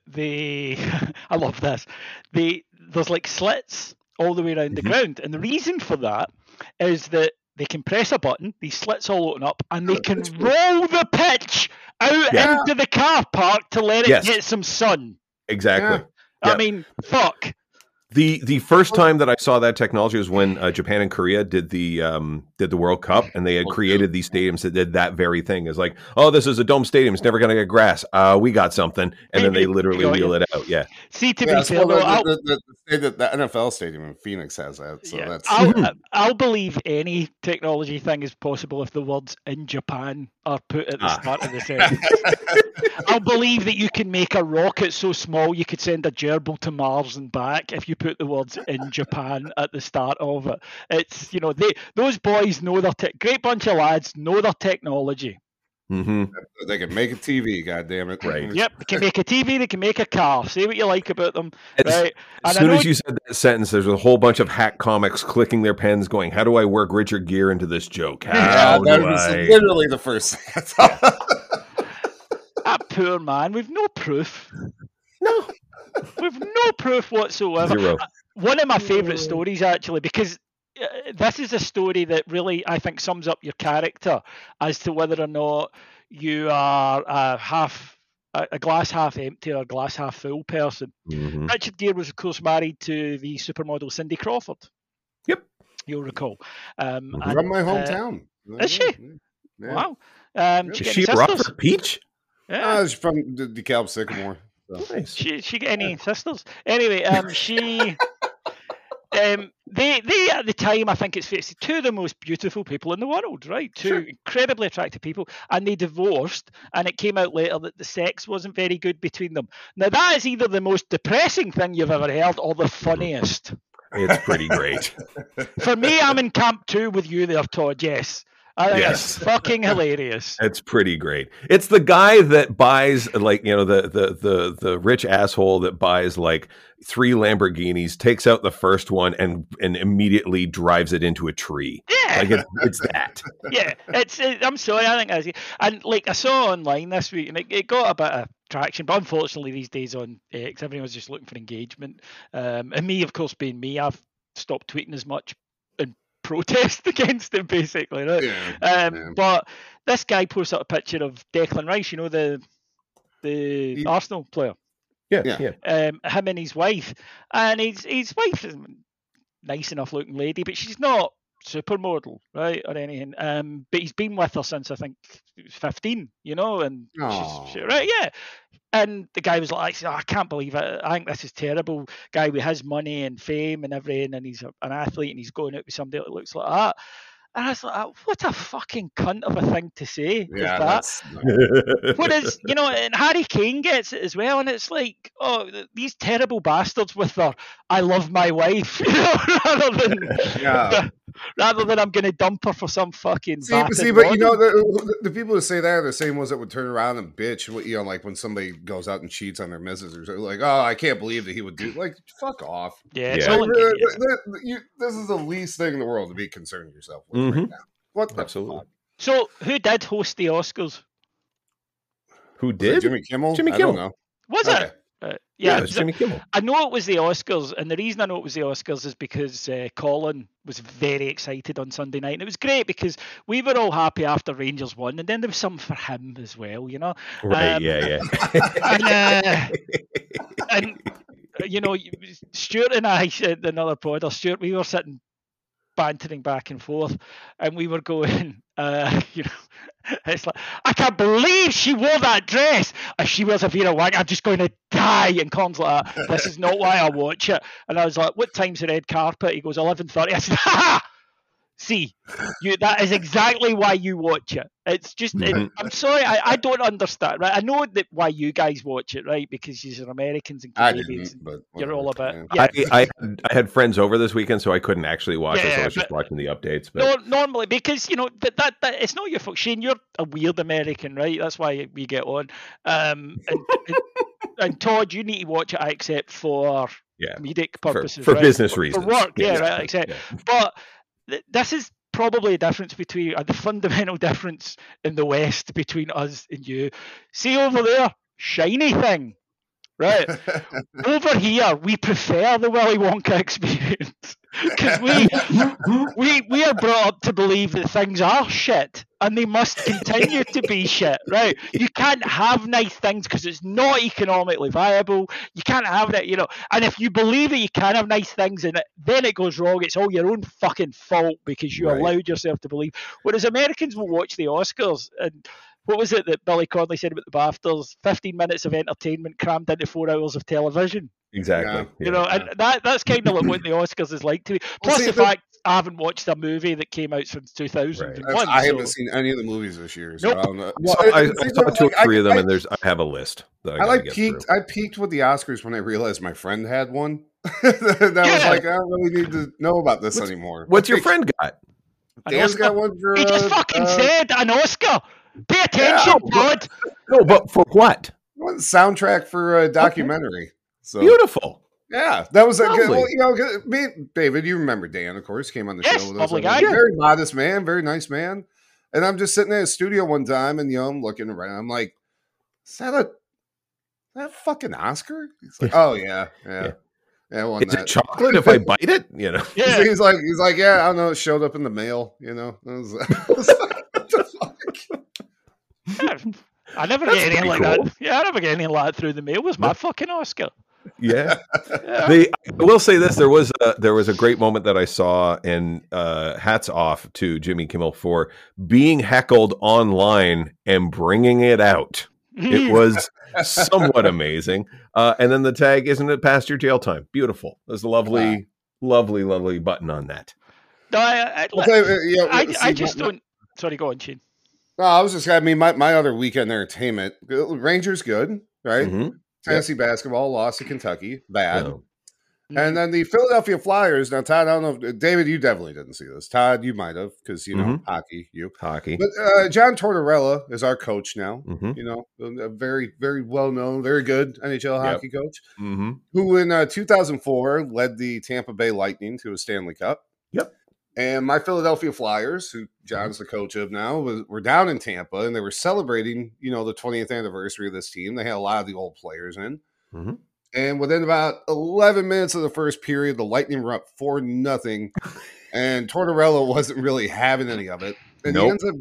I love this. There's like slits all the way around the ground, and the reason for that is that they can press a button, these slits all open up, and they can roll the pitch out into the car park to let it get some sun. Exactly. I mean, fuck. The first time that I saw that technology was when Japan and Korea did the World Cup, and they had created these stadiums that did that very thing. It's like, oh, this is a dome stadium; it's never going to get grass. We got something, and then they literally wheel it out. Yeah. See, to be fair, the NFL stadium in Phoenix has that. So that's. I'll believe any technology thing is possible if the words "in Japan" are put at the start of the sentence. I'll believe that you can make a rocket so small you could send a gerbil to Mars and back if you put the words "in Japan" at the start of it. It's those boys know their great bunch of lads know their technology. They can make a TV, goddammit. Right. Yep, they can make a TV, they can make a car. Say what you like about them. Right. As soon as you said that sentence, there's a whole bunch of hack comics clicking their pens going, how do I work Richard Gere into this joke? How that was literally the first thing I thought. That poor man, we've no proof. No. We've no proof whatsoever. Zero. One of my favourite stories, actually, because this is a story that really, I think, sums up your character as to whether or not you are a glass half empty or a glass half full person. Richard Gere was, of course, married to the supermodel Cindy Crawford. Yep. You'll recall. From my hometown. Is she? Yeah. Wow. Is she Rockford Peach? Yeah. She's from DeKalb Sycamore. So. Nice. She got any sisters? Anyway, she. They at the time, I think it's fair to say, two of the most beautiful people in the world, right? Two incredibly attractive people, and they divorced, and it came out later that the sex wasn't very good between them. Now that is either the most depressing thing you've ever heard or the funniest. It's pretty great. For me, I'm in camp 2 with you there, Todd. Yes. I think Yes. it's fucking hilarious. It's pretty great. It's the guy that buys, like, you know, the rich asshole that buys like 3 Lamborghinis, takes out the first one and immediately drives it into a tree. Yeah. Like it's that. Yeah. I'm sorry, I think that's it. And like I saw online this week, and it got a bit of traction, but unfortunately these days on X, everyone's just looking for engagement. And me, of course, being me, I've stopped tweeting as much and protest against it, basically, right? Yeah. But this guy posts up a picture of Declan Rice, you know, the Arsenal player. Yeah. Him and his wife, and his wife is a nice enough looking lady, but she's not supermodel, right, or anything. But he's been with her since I think he was 15, you know, and she's right, yeah. And the guy was like, I can't believe it. I think this is terrible. Guy with his money and fame and everything, and he's an athlete, and he's going out with somebody that looks like that. And I was like, what a fucking cunt of a thing to say. Yeah, that. Whereas, you know, and Harry Kane gets it as well, and it's like, oh, these terrible bastards with their I love my wife, you know, rather than I'm going to dump her for some fucking but you know, the people who say that are the same ones that would turn around and bitch, you know, like when somebody goes out and cheats on their missus, or something, like, oh, I can't believe that he would do, like, fuck off. Yeah. This is the least thing in the world to be concerned yourself with right now. What the fuck? So, who did host the Oscars? Who did? Jimmy Kimmel? Jimmy I Kimmel. don't know. Was Okay. it? Yeah, it was Jimmy Kimmel. I know it was the Oscars, and the reason I know it was the Oscars is because Colin was very excited on Sunday night, and it was great because we were all happy after Rangers won, and then there was something for him as well, you know. Right? Yeah. And you know, Stuart and I said another pod, or Stuart, we were sitting bantering back and forth, and we were going, you know, it's like, I can't believe she wore that dress. If she was a Vera Wang, I'm just going to die. And Con's like, this is not why I watch it. And I was like, what time's the red carpet? He goes, 11:30. I said, ha! See, that is exactly why you watch it. It's just, I'm sorry, I don't understand, right? I know that why you guys watch it, right? Because you're Americans and Canadians. But you're all about. Yeah. I had friends over this weekend, so I couldn't actually watch it. So I was just watching the updates. But no, normally, because you know that it's not your fault, Shane. You're a weird American, right? That's why we get on. And Todd, you need to watch it, except for comedic purposes, for right? business reasons, for work, yeah, right? Except, but this is probably a difference between the fundamental difference in the West between us and you. See over there, shiny thing, right? Over here, we prefer the Willy Wonka experience because we are brought up to believe that things are shit and they must continue to be shit, right? You can't have nice things because it's not economically viable. You can't have that, you know. And if you believe that you can have nice things and then it goes wrong, it's all your own fucking fault because you allowed yourself to believe. Whereas Americans will watch the Oscars and what was it that Billy Connolly said about the BAFTAs? 15 minutes of entertainment crammed into 4 hours of television. Exactly. You know, and that's kind of like what the Oscars is like to me. Plus the fact I haven't watched a movie that came out since 2001. I haven't seen any of the movies this year. So Nope. I don't know. I saw 2 or 3 of them, and I have a list. That I peaked with the Oscars when I realized my friend had one. Was like, I don't really need to know about this anymore. What's your friend got? Dan's got one for. He just fucking said an Oscar. Pay attention, bud. No, but for what? Soundtrack for a documentary. So beautiful. Yeah, that was a good. Well, you know, David, you remember Dan, of course, came on the show with us. Very modest man, very nice man. And I'm just sitting in his studio one time, and I'm looking around. I'm like, "Is that a fucking Oscar?" He's like, "Oh yeah." Well, is it chocolate if I bite it? You know. Yeah. He's like, yeah, I don't know. It showed up in the mail. You know. I never get anything like that. Yeah, I never get anything like that through the mail. It was my fucking Oscar. Yeah. I will say this: there was a great moment that I saw, and hats off to Jimmy Kimmel for being heckled online and bringing it out. It was somewhat amazing. And then the tag, isn't it past your jail time? Beautiful. There's a lovely button on that. No, I just don't. Sorry, go on, Shane. No, I was just, I mean, my other weekend entertainment, Rangers good, right? Mm-hmm. Tennessee basketball lost to Kentucky, bad. Oh. And then the Philadelphia Flyers. Now, Todd, I don't know if David, you definitely didn't see this. Todd, you might have because you know hockey. But John Tortorella is our coach now. You know, a very, very well known, very good NHL hockey coach, who in 2004 led the Tampa Bay Lightning to a Stanley Cup. And my Philadelphia Flyers, who John's the coach of now, were down in Tampa, and they were celebrating, you know, the 20th anniversary of this team. They had a lot of the old players in. And within about 11 minutes of the first period, the Lightning were up 4-0, and Tortorella wasn't really having any of it. And he ends up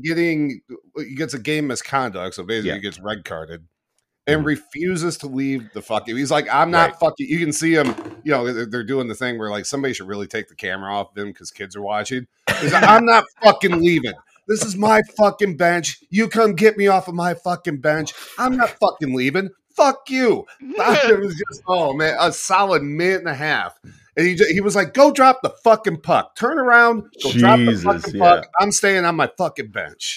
he gets a game misconduct, so basically he gets red carded. And refuses to leave the fucking. He's like, I'm not fucking. You can see him. You know, they're doing the thing where like somebody should really take the camera off him because kids are watching. He's like, I'm not fucking leaving. This is my fucking bench. You come get me off of my fucking bench. I'm not fucking leaving. Fuck you. It was just a solid minute and a half. And he was like, go drop the fucking puck. Turn around, go drop the fucking puck. I'm staying on my fucking bench.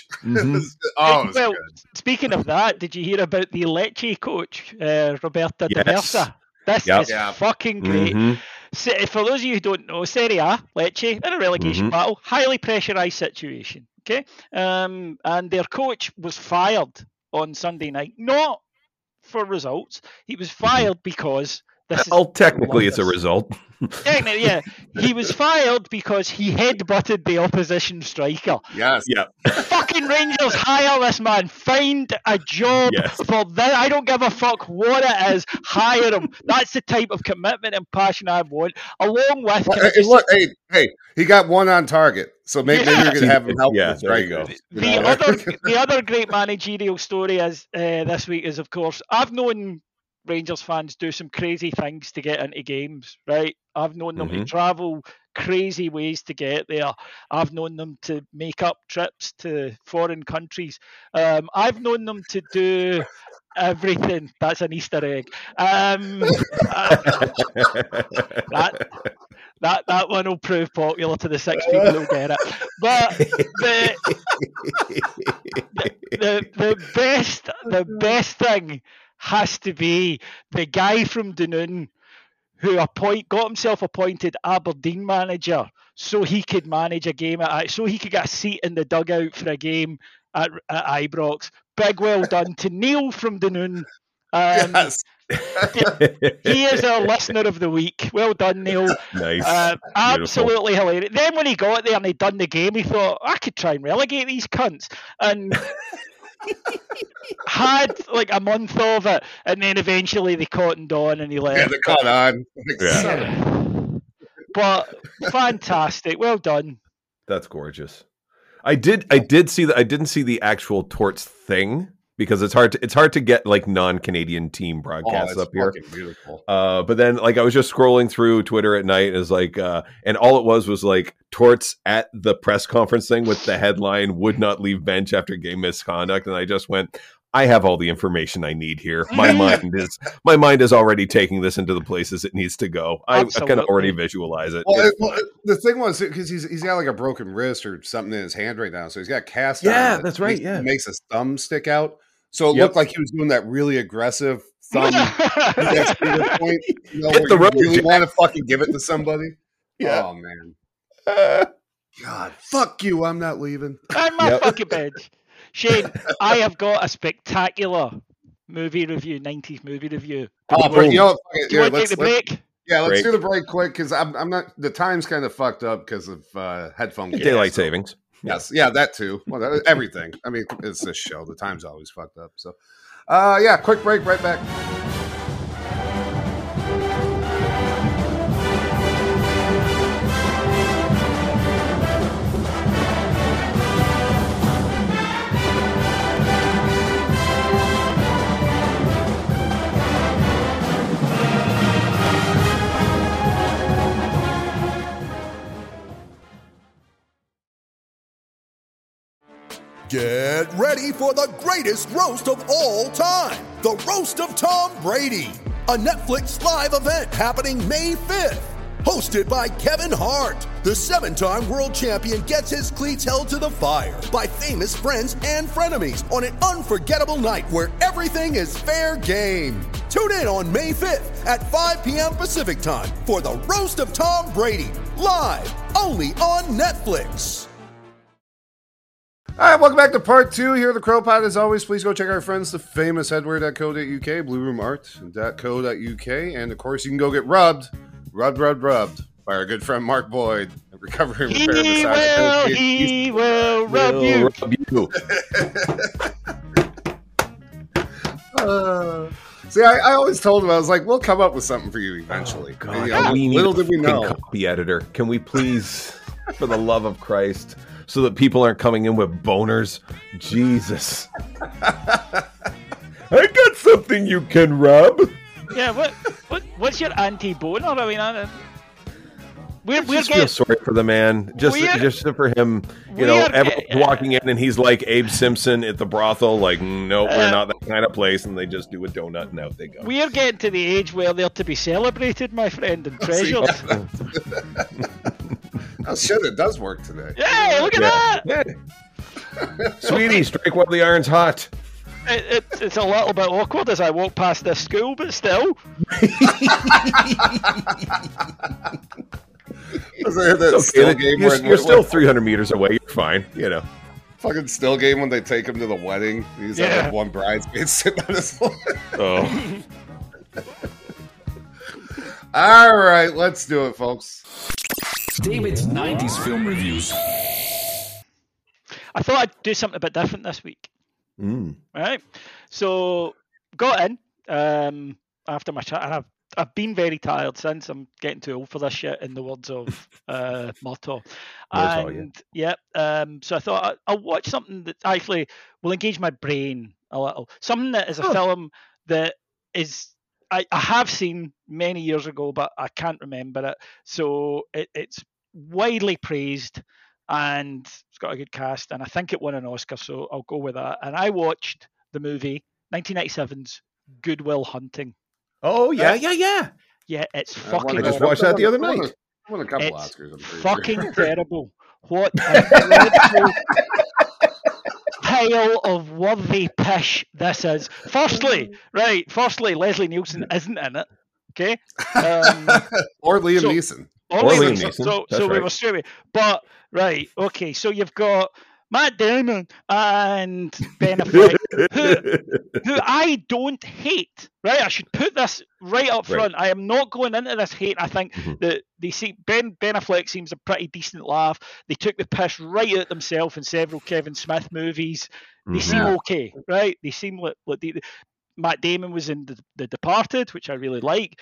Well, speaking of that, did you hear about the Lecce coach, Roberta Di Versa? This is fucking great. So, for those of you who don't know, Serie A, Lecce, in a relegation battle, highly pressurised situation. Okay? And their coach was fired on Sunday night, not for results. He was fired because... technically it's a result. Technically, yeah. He was fired because he headbutted the opposition striker. Yes. Yeah. Fucking Rangers, hire this man. Find a job for that. I don't give a fuck what it is. Hire him. That's the type of commitment and passion I want. Along with... Hey, he got one on target. So maybe you're going to have him help. Yeah, there you go. The other great managerial story is this week is, of course, I've known Rangers fans do some crazy things to get into games, right? I've known them to travel crazy ways to get there. I've known them to make up trips to foreign countries. I've known them to do everything. That's an Easter egg. That one will prove popular to the 6 people who'll get it. But the best thing has to be the guy from Dunoon who got himself appointed Aberdeen manager so he could manage a game so he could get a seat in the dugout for a game at Ibrox. Big well done to Neil from Dunoon. Yes. He is our listener of the week. Well done, Neil. Nice. Absolutely hilarious. Then when he got there and he'd done the game, he thought, I could try and relegate these cunts. And had like a month of it, and then eventually they cottoned on and he left. Yeah, they caught on. But fantastic. Well done. That's gorgeous. I didn't see the actual Torts thing because it's hard to get like non-Canadian team broadcasts up here. Beautiful. But then like I was just scrolling through Twitter at night and it was like and all it was like Torts at the press conference thing with the headline "Would not leave bench after game misconduct," and I just went, I have all the information I need here. My mind is already taking this into the places it needs to go. I can already visualize it. Well, the thing was because he's got like a broken wrist or something in his hand right now, so he's got cast. Yeah, that's right. It makes his thumb stick out, so it looked like he was doing that really aggressive thumb. Point, you know, hit the road, you really want to fucking give it to somebody. Yeah. Oh man. God, fuck you! I'm not leaving. I'm my fucking bench. Shane, I have got a spectacular movie review, 90s movie review. Do you want to take the break? Yeah, let's do the break quick because I'm not. The time's kind of fucked up because of headphone daylight savings. Yes, yeah, that too. Well, everything. I mean, it's this show. The time's always fucked up. So, yeah, quick break. Right back. Get ready for the greatest roast of all time, the Roast of Tom Brady, a Netflix live event happening May 5th. Hosted by Kevin Hart, the 7-time world champion gets his cleats held to the fire by famous friends and frenemies on an unforgettable night where everything is fair game. Tune in on May 5th at 5 p.m. Pacific time for the Roast of Tom Brady, live only on Netflix. All right, welcome back to part 2 here at the Crow Pod. As always, please go check our friends, the famous headwear.co.uk, blueroomart.co.uk, and of course, you can go get rubbed by our good friend Mark Boyd, a recovering repair massage. He will rub you. See, I always told him, I was like, we'll come up with something for you eventually. Oh, God. And, you know, We need little a did we know. copy editor. Can we please, for the love of Christ, so that people aren't coming in with boners? Jesus. I got something you can rub. Yeah, what's your anti-boner? I mean, we're just feel sorry for the man. Just for him, everyone's walking in and he's like Abe Simpson at the brothel. Like, nope, we're not that kind of place. And they just do a donut and out they go. We're getting to the age where they're to be celebrated, my friend, and treasured. Oh shit, it does work today. Yeah, look at that. Yeah. Sweetie, strike while the iron's hot. It's a little bit awkward as I walk past this school, but still. You're still 300 meters away. You're fine, Fucking still game when they take him to the wedding. He's got like one bridesmaid sitting on his lap. Oh. All right, let's do it, folks. David's 90s film reviews. I thought I'd do something a bit different this week. Right? So, got in after my chat, and I've been very tired since. I'm getting too old for this shit, in the words of Murtaugh. So I thought I'll watch something that actually will engage my brain a little. Something that is a film that is... I have seen many years ago, but I can't remember it. So it's widely praised, and it's got a good cast, and I think it won an Oscar, so I'll go with that. And I watched the movie 1997's Good Will Hunting. Oh, yeah. Yeah, it's fucking... I just watched that the other night. Won a couple It's Oscars, I'm pretty fucking sure. terrible. What a dreadful pile of worthy pish this is. Firstly, Leslie Nielsen isn't in it. Okay? Or Liam Neeson. Or Liam Neeson. So we were straight away. But, right, okay, so you've got Matt Damon and Ben Affleck, who I don't hate, right? I should put this right up front. Right. I am not going into this hate. I think that they see Ben Affleck seems a pretty decent laugh. They took the piss right out themselves in several Kevin Smith movies. They seem okay, right? They seem like Matt Damon was in The Departed, which I really like.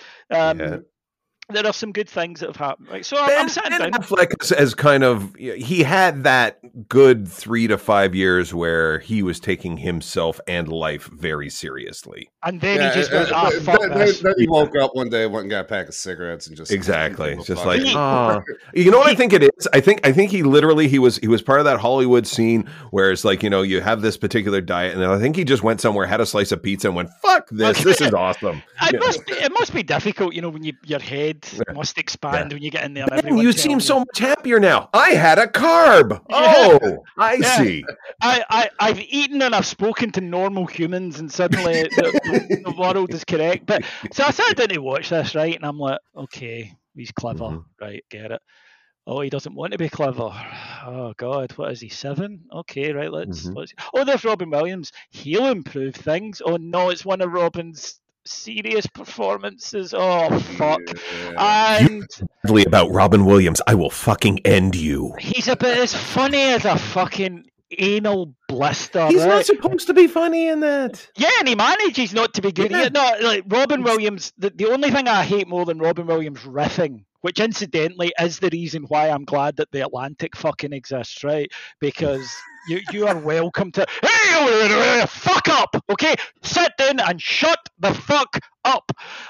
There are some good things that have happened. Right? So I'm sitting down. Ben Affleck has kind of, he had that good 3 to 5 years where he was taking himself and life very seriously. And then he just goes, fuck this. Then he woke up one day, went and got a pack of cigarettes and just... Exactly. Just like, you know what I think it is? I think he literally, he was part of that Hollywood scene where it's like, you have this particular diet, and I think he just went somewhere, had a slice of pizza and went, fuck this, this is awesome. It must be difficult, when your head must expand when you get in there. And you seem so much happier now. I had a carb. Oh, I see. I've eaten and I've spoken to normal humans, and suddenly the world is correct. But so I sat down to watch this, right? And I'm like, okay, he's clever, right? Get it. Oh, he doesn't want to be clever. Oh God, what is he, 7? Okay, right. Let's. Oh, there's Robin Williams. He'll improve things. Oh no, it's one of Robin's serious performances. Oh fuck. And about Robin Williams, I will fucking end you. He's about as funny as a fucking anal blister. He's right? not supposed to be funny in that. Yeah, and he manages not to be good. Yeah. No, like Robin Williams, the only thing I hate more than Robin Williams riffing, which incidentally is the reason why I'm glad that the Atlantic fucking exists, right? Because you are welcome to, hey, fuck up, okay? Sit down and shut the fuck up.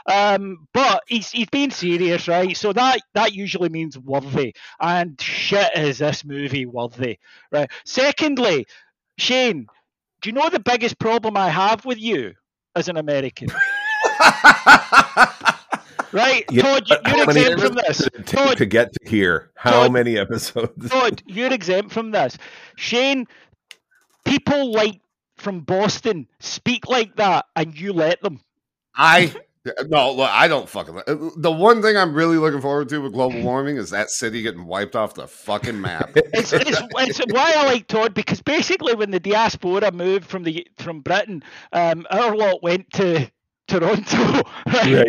But he's being serious, right? So that usually means worthy. And shit is this movie worthy, right? Secondly, Shane, do you know the biggest problem I have with you as an American? Right, Yeah, Todd, you're exempt from this. Todd, to get to here, how many episodes? Todd, you're exempt from this. Shane, people like from Boston speak like that, and you let them. No, look, I don't fucking. The one thing I'm really looking forward to with global warming is that city getting wiped off the fucking map. It's why I like Todd, because basically when the diaspora moved from Britain, our lot went to Toronto. Right?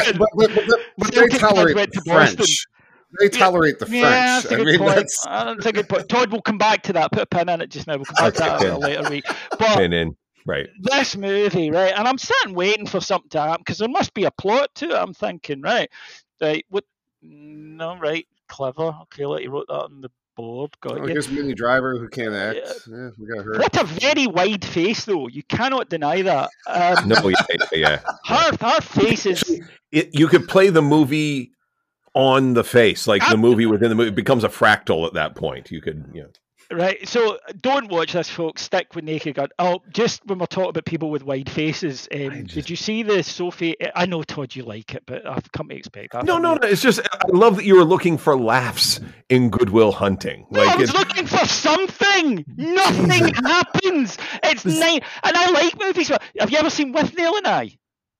But they tolerate the French. They tolerate the French. Yeah, that's a good point. That's a good point. Todd, we'll come back to that. Put a pin in it just now. We'll come back to that at a later week. But pin in. Right. This movie, right, and I'm sitting waiting for something to happen because there must be a plot to it. I'm thinking, right, what? No, right, clever. Okay, let you wrote that on the board. Got it. Here's Minnie Driver who can't act. Yeah, we got her. What a very wide face, though. You cannot deny that. No, yeah. Her face is. You could play the movie on the face, like the movie within the movie. It becomes a fractal at that point. You could, Right, so don't watch this, folks. Stick with Naked Gun. Oh, just when we're talking about people with wide faces, did you see the Sophie? I know, Todd, you like it, but I've come to expect that. No. It's just I love that you were looking for laughs in Good Will Hunting. No, I was looking for something. Nothing happens. It's nice, and I like movies. Have you ever seen Withnail and I?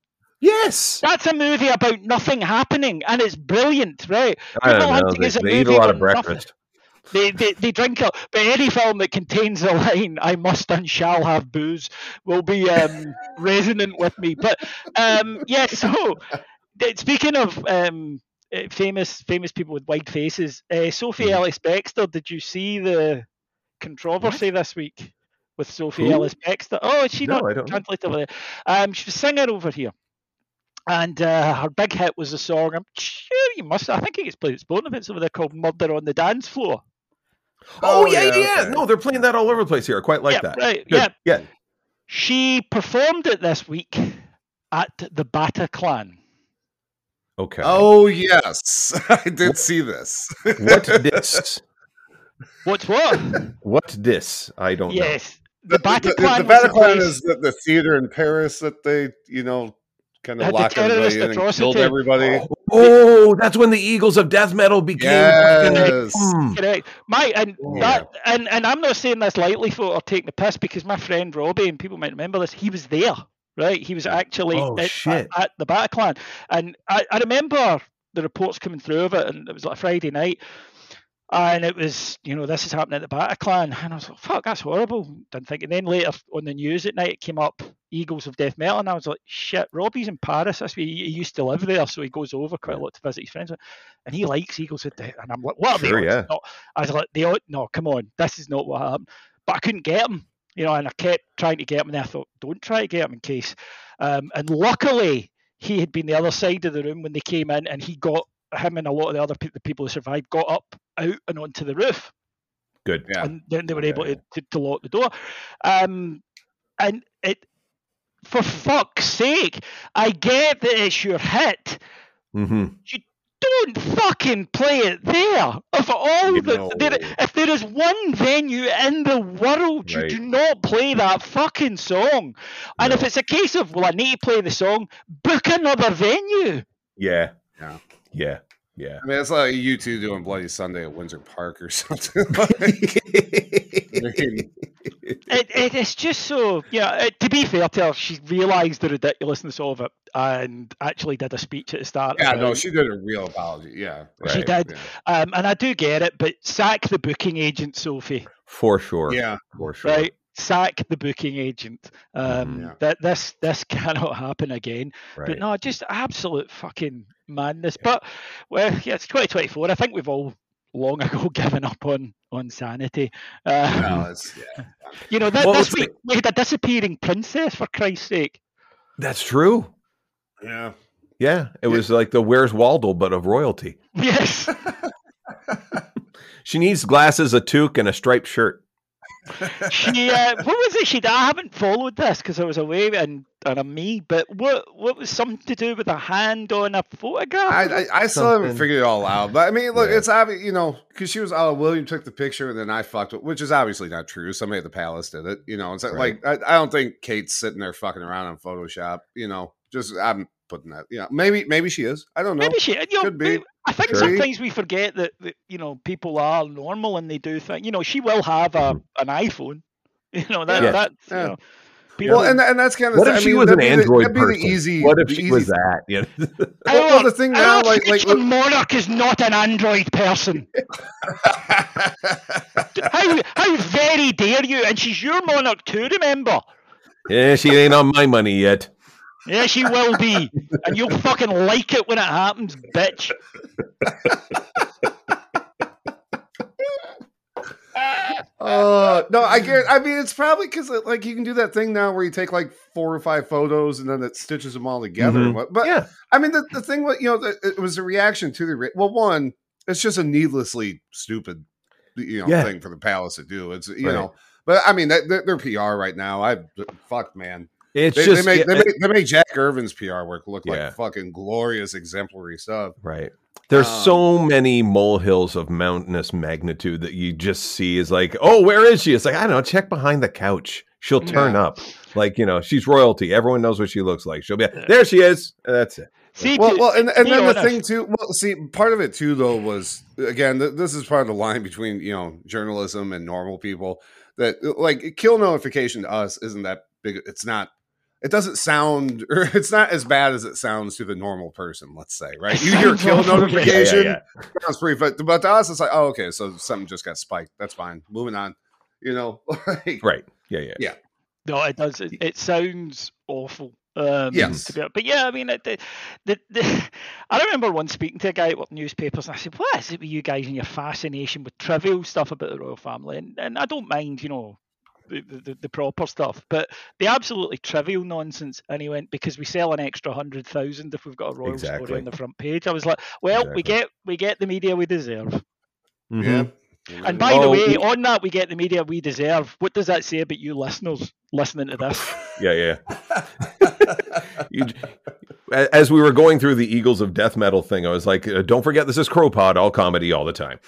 Yes, that's a movie about nothing happening, and it's brilliant, right? I don't know. They eat a lot of breakfast. They drink it, but any film that contains the line "I must and shall have booze" will be resonant with me. But yeah, so speaking of famous people with wide faces, Sophie Ellis Bextor. Did you see the controversy this week with Sophie Ellis Bextor? Oh, is she not translated over there? She was singing over here. And her big hit was a song. I'm sure you must. I think it gets played at sporting events over there called "Murder on the Dance Floor." Oh yeah. Okay. No, they're playing that all over the place here. I quite like that. Right. Good. Yeah. She performed it this week at the Bataclan. Okay. Oh yes, I did see this. What this? What's what? What this? I don't know. Yes, the Bataclan. The Bataclan is the theater in Paris that they, kind of locked everybody in and killed everybody. Oh, that's when the Eagles of Death Metal became. Yes. Correct. And I'm not saying this lightly or taking the piss, because my friend Robbie, and people might remember this, he was there, right? He was actually at the Bataclan. And I remember the reports coming through of it, and it was like Friday night. And it was, this is happening at the Bataclan. And I was like, fuck, that's horrible. Didn't think. And then later on the news at night, it came up, Eagles of Death Metal. And I was like, shit, Robbie's in Paris this week. He used to live there, so he goes over quite a lot to visit his friends. And he likes Eagles of Death. And I'm like, what are they? Yeah. I was like, no, come on. This is not what happened. But I couldn't get him, and I kept trying to get him. And I thought, don't try to get him in case. And luckily, he had been the other side of the room when they came in, and he got him and a lot of the other people who survived got up, out and onto the roof. Good. Yeah. And then they were able to lock the door. And it, for fuck's sake, I get that it's your hit. Mm-hmm. You don't fucking play it there. Of all if there is one venue in the world, you do not play that fucking song. And if it's a case of, I need to play the song, book another venue. Yeah. I mean, it's like you two doing Bloody Sunday at Windsor Park or something. It's just so, to be fair to her, she realised the ridiculousness of it and actually did a speech at the start. Yeah, no, she did a real apology. Yeah. She did. Yeah. And I do get it, but sack the booking agent, Sophie. For sure. Yeah. For sure. Right? Sack the booking agent. That this cannot happen again. Right. But no, just absolute fucking madness. But it's 2024. I think we've all long ago given up on sanity. This week we had a disappearing princess, for Christ's sake. That's true. Yeah. Yeah. It was like the Where's Waldo, but of royalty. Yes. She needs glasses, a toque, and a striped shirt. She what was it she did? I haven't followed this because I was away and I'm me. But what was something to do with a hand on a photograph? I still haven't figured it all out. But I mean, look, it's obvious, because she was, William took the picture and then I fucked it, which is obviously not true. Somebody at the palace did it. It's like I don't think Kate's sitting there fucking around on Photoshop. Just I'm putting that. Maybe she is. I don't know. Maybe she could be. I think sometimes we forget that people are normal and they do things. She will have an iPhone. That's. Well, and that's kind of. What if she was an Android person? What if she was that? Well, the thing now, like Monarch is not an Android person. how very dare you? And she's your Monarch too. Remember? Yeah, she ain't on my money yet. Yeah, she will be, and you'll fucking like it when it happens, bitch. No, I get. I mean, it's probably because like you can do that thing now where you take like 4 or 5 photos and then it stitches them all together. But yeah, I mean, the thing, it was a reaction to the. Well, one, it's just a needlessly stupid, thing for the palace to do. It's but I mean, their PR right now. Fuck, man. They make Jack Irvin's PR work look like fucking glorious, exemplary stuff. Right. There's so many molehills of mountainous magnitude that you just see is like, oh, where is she? It's like, I don't know, check behind the couch. She'll turn up. Like, she's royalty. Everyone knows what she looks like. She'll be there she is. That's it. See, and then the thing too. Well, see, part of it too, though, was again, this is part of the line between journalism and normal people. That like kill notification to us isn't that big. It's not. It doesn't sound, or it's not as bad as it sounds to the normal person, let's say, right? You hear kill notification, sounds pretty, but to us, it's like, oh, okay, so something just got spiked. That's fine. Moving on, right? Yeah. No, it does. It sounds awful. Yes, but yeah, I mean, I remember once speaking to a guy at newspapers, and I said, "What is it with you guys and your fascination with trivial stuff about the royal family?" And I don't mind, the proper stuff, but the absolutely trivial nonsense. And he went, because we sell an extra 100,000 if we've got a royal story on the front page. I was like, well, we get the media we deserve. Yeah. And by the way, on that, we get the media we deserve. What does that say about you listeners listening to this? Yeah. As we were going through the Eagles of Death Metal thing, I was like, don't forget this is CrowPod, all comedy all the time.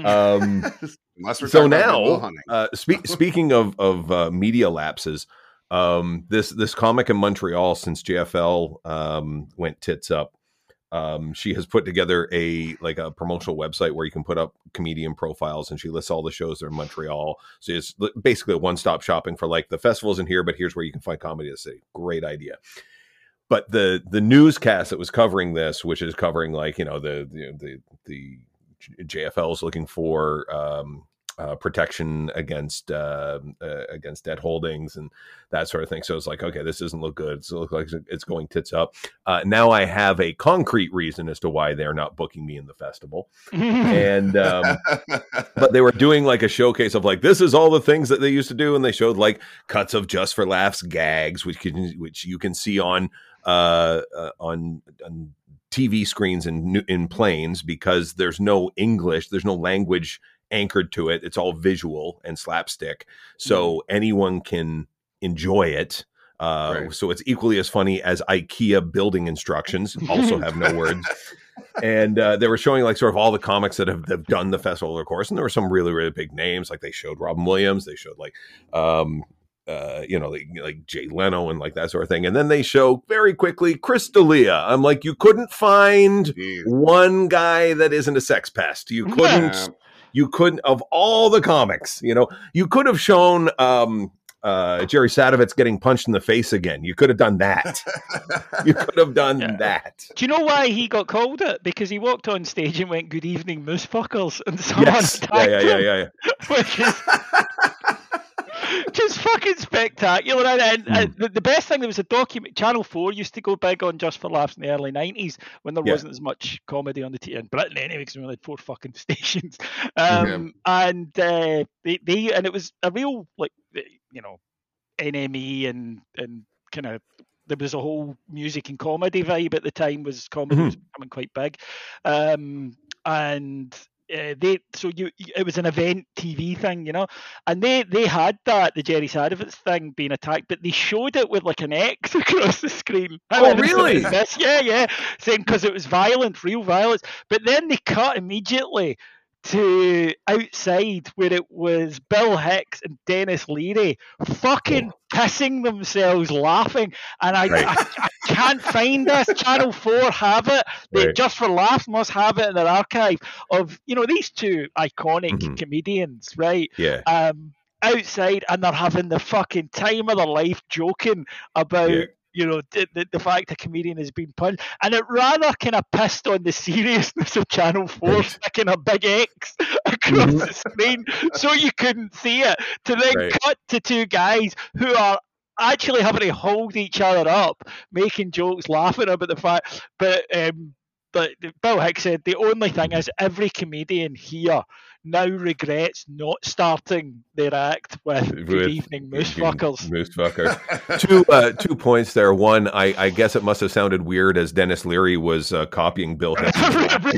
So now, speaking of media lapses, this comic in Montreal, since JFL went tits up, she has put together a promotional website where you can put up comedian profiles, and she lists all the shows that are in Montreal. So it's basically a one-stop shopping for like the festivals in here, but here's where you can find comedy in the city. Great idea. But the newscast that was covering this, which is covering the JFL is looking for protection against debt holdings and that sort of thing. So it's like, okay, this doesn't look good. It looks like it's going tits up. Now I have a concrete reason as to why they're not booking me in the festival. And but they were doing like a showcase of like, this is all the things that they used to do, and they showed like cuts of Just for Laughs gags, which you can see on TV screens in planes, because there's no English, there's no language anchored to it. It's all visual and slapstick, so anyone can enjoy it. So it's equally as funny as IKEA building instructions, also have no words. And they were showing like sort of all the comics that have done the festival, of course, and there were some really, really big names. Like they showed Robin Williams, they showed like like Jay Leno and like that sort of thing. And then they show very quickly Chris D'Elia. I'm like, you couldn't find one guy that isn't a sex pest. You couldn't, of all the comics, you could have shown Jerry Sadovitz getting punched in the face again. You could have done that. You could have done that. Do you know why he got called it? Because he walked on stage and went, "Good evening, moose fuckers," and someone tagged him. Which is just fucking spectacular. And the best thing, there was a document. Channel 4 used to go big on Just for Laughs in the early 90s when there wasn't as much comedy on the TV in Britain anyway, because we only had 4 fucking stations. And they and it was a real NME and kind of, there was a whole music and comedy vibe at the time. Comedy was becoming quite big, and it was an event TV thing, you know, and they had that, the Jerry Sadowitz thing being attacked, but they showed it with like an X across the screen. Oh, really? Yeah, saying because it was violent, real violence. But then they cut immediately to outside where it was Bill Hicks and Dennis Leary fucking pissing themselves laughing, and I can't find this. Channel 4 have it. They Just for Laughs must have it in their archive of, you know, these two iconic comedians, right? Yeah. Outside, and they're having the fucking time of their life joking about you know, the fact a comedian has been punched, and it rather kind of pissed on the seriousness of Channel 4 sticking a big X across the screen so you couldn't see it, to then cut to two guys who are actually having to hold each other up, making jokes, laughing about the fact. But Bill Hicks said the only thing is every comedian here now regrets not starting their act with "Good evening, Moosefuckers." Moosefuckers. 2 points there. One, I guess it must have sounded weird as Dennis Leary was copying Bill Hicks the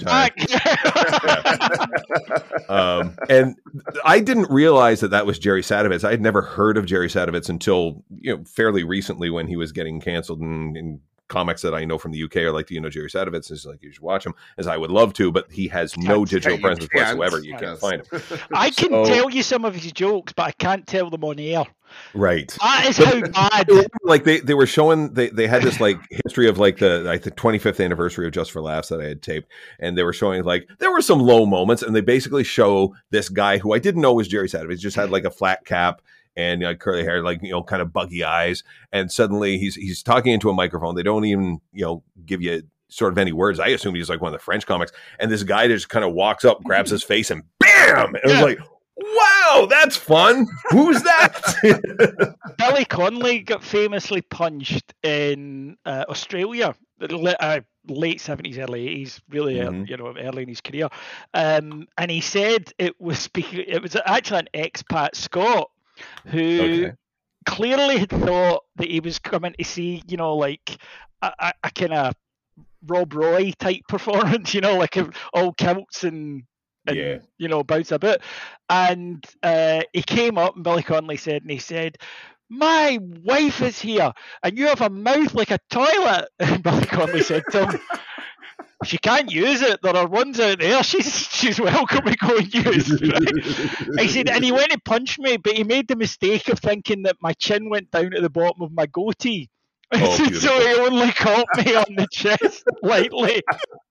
entire time. And I didn't realize that was Jerry Sadowitz. I had never heard of Jerry Sadowitz until, you know, fairly recently when he was getting canceled in comics that I know from the UK are like, do you know Jerry Sadowitz? It's like, you should watch him, as I would love to, but he has no digital presence whatsoever. You can't find him. I can tell you some of his jokes, but I can't tell them on air. Right. That is how bad. Like they were showing, they had this like history of like the 25th anniversary of Just for Laughs that I had taped, and they were showing like there were some low moments, and they basically show this guy who I didn't know was Jerry Sadowitz. He just had like a flat cap and curly hair, like, you know, kind of buggy eyes, and suddenly he's talking into a microphone. They don't even, you know, give you sort of any words. I assume he's like one of the French comics, and this guy just kind of walks up, grabs his face, and bam! And it was like, wow, that's fun. Who's that? Billy Connolly got famously punched in Australia, late 70s, early 80s, really, you know, early in his career. And he said it was actually an expat Scot who clearly had thought that he was coming to see, you know, like a kind of Rob Roy type performance, you know, like all kilts and you know, bouts a bit. And he came up, and Billy Connolly said, "My wife is here, and you have a mouth like a toilet." And Billy Connolly said to him, "She can't use it. There are ones out there. She's welcome to go and use." Right? I said, and he went to punch me, but he made the mistake of thinking that my chin went down to the bottom of my goatee. Oh, so he only caught me on the chest lightly.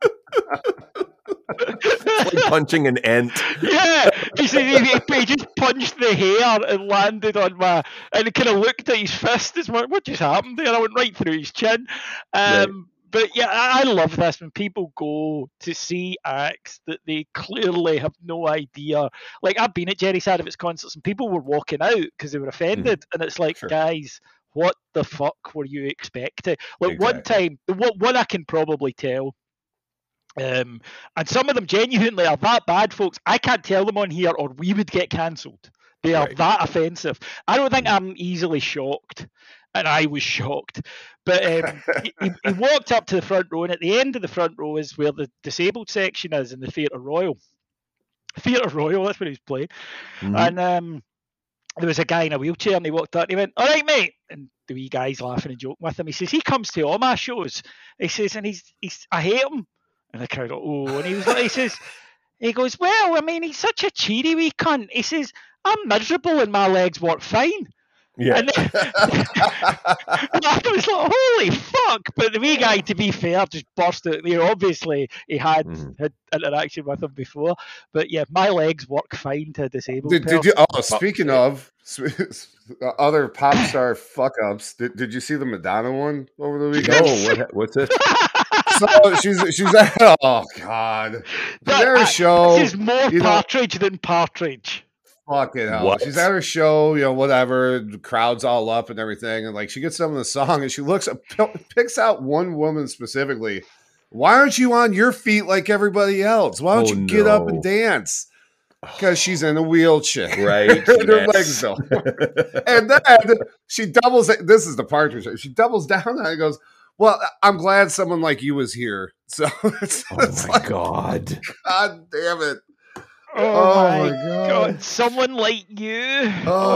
It's like punching an ant. Yeah, he said he just punched the hair and landed on my, and he kind of looked at his fist as what just happened there. I went right through his chin. But yeah, I love this when people go to see acts that they clearly have no idea. Like, I've been at Jerry Sadowitz concerts and people were walking out because they were offended, and it's like, guys, what the fuck were you expecting? Like, one time, one I can probably tell. And some of them genuinely are that bad, folks. I can't tell them on here or we would get cancelled. They are that offensive. I don't think I'm easily shocked, and I was shocked. But he walked up to the front row, and at the end of the front row is where the disabled section is in the Theatre Royal. Theatre Royal, that's what he was playing. And there was a guy in a wheelchair, and he walked up and he went, "All right, mate." And the wee guy's laughing and joking with him. He says, "He comes to all my shows." He says, and he's I hate him. And the crowd, and he was like, he goes, "Well, I mean, he's such a cheery wee cunt." He says, "I'm miserable and my legs work fine." Yeah. And I was like, holy fuck. But the wee guy, to be fair, just burst out there. Obviously, he had interaction with him before. But yeah, my legs work fine to a disabled person. Speaking of other pop star fuck ups, did you see the Madonna one over the weekend? No, what's this? So she's at, oh god, their show. This is more Partridge than Partridge. Fucking hell. She's at her show, you know, whatever, the crowd's all up and everything, and like she gets some of the song and she picks out one woman specifically. "Why aren't you on your feet like everybody else? Why don't you get up and dance?" Because she's in a wheelchair. Right. Her legs don't. And then she doubles, this is the Partridge. She doubles down and goes, Well, I'm glad someone like you was here. So it's my God. God damn it. Oh my God. Someone like you.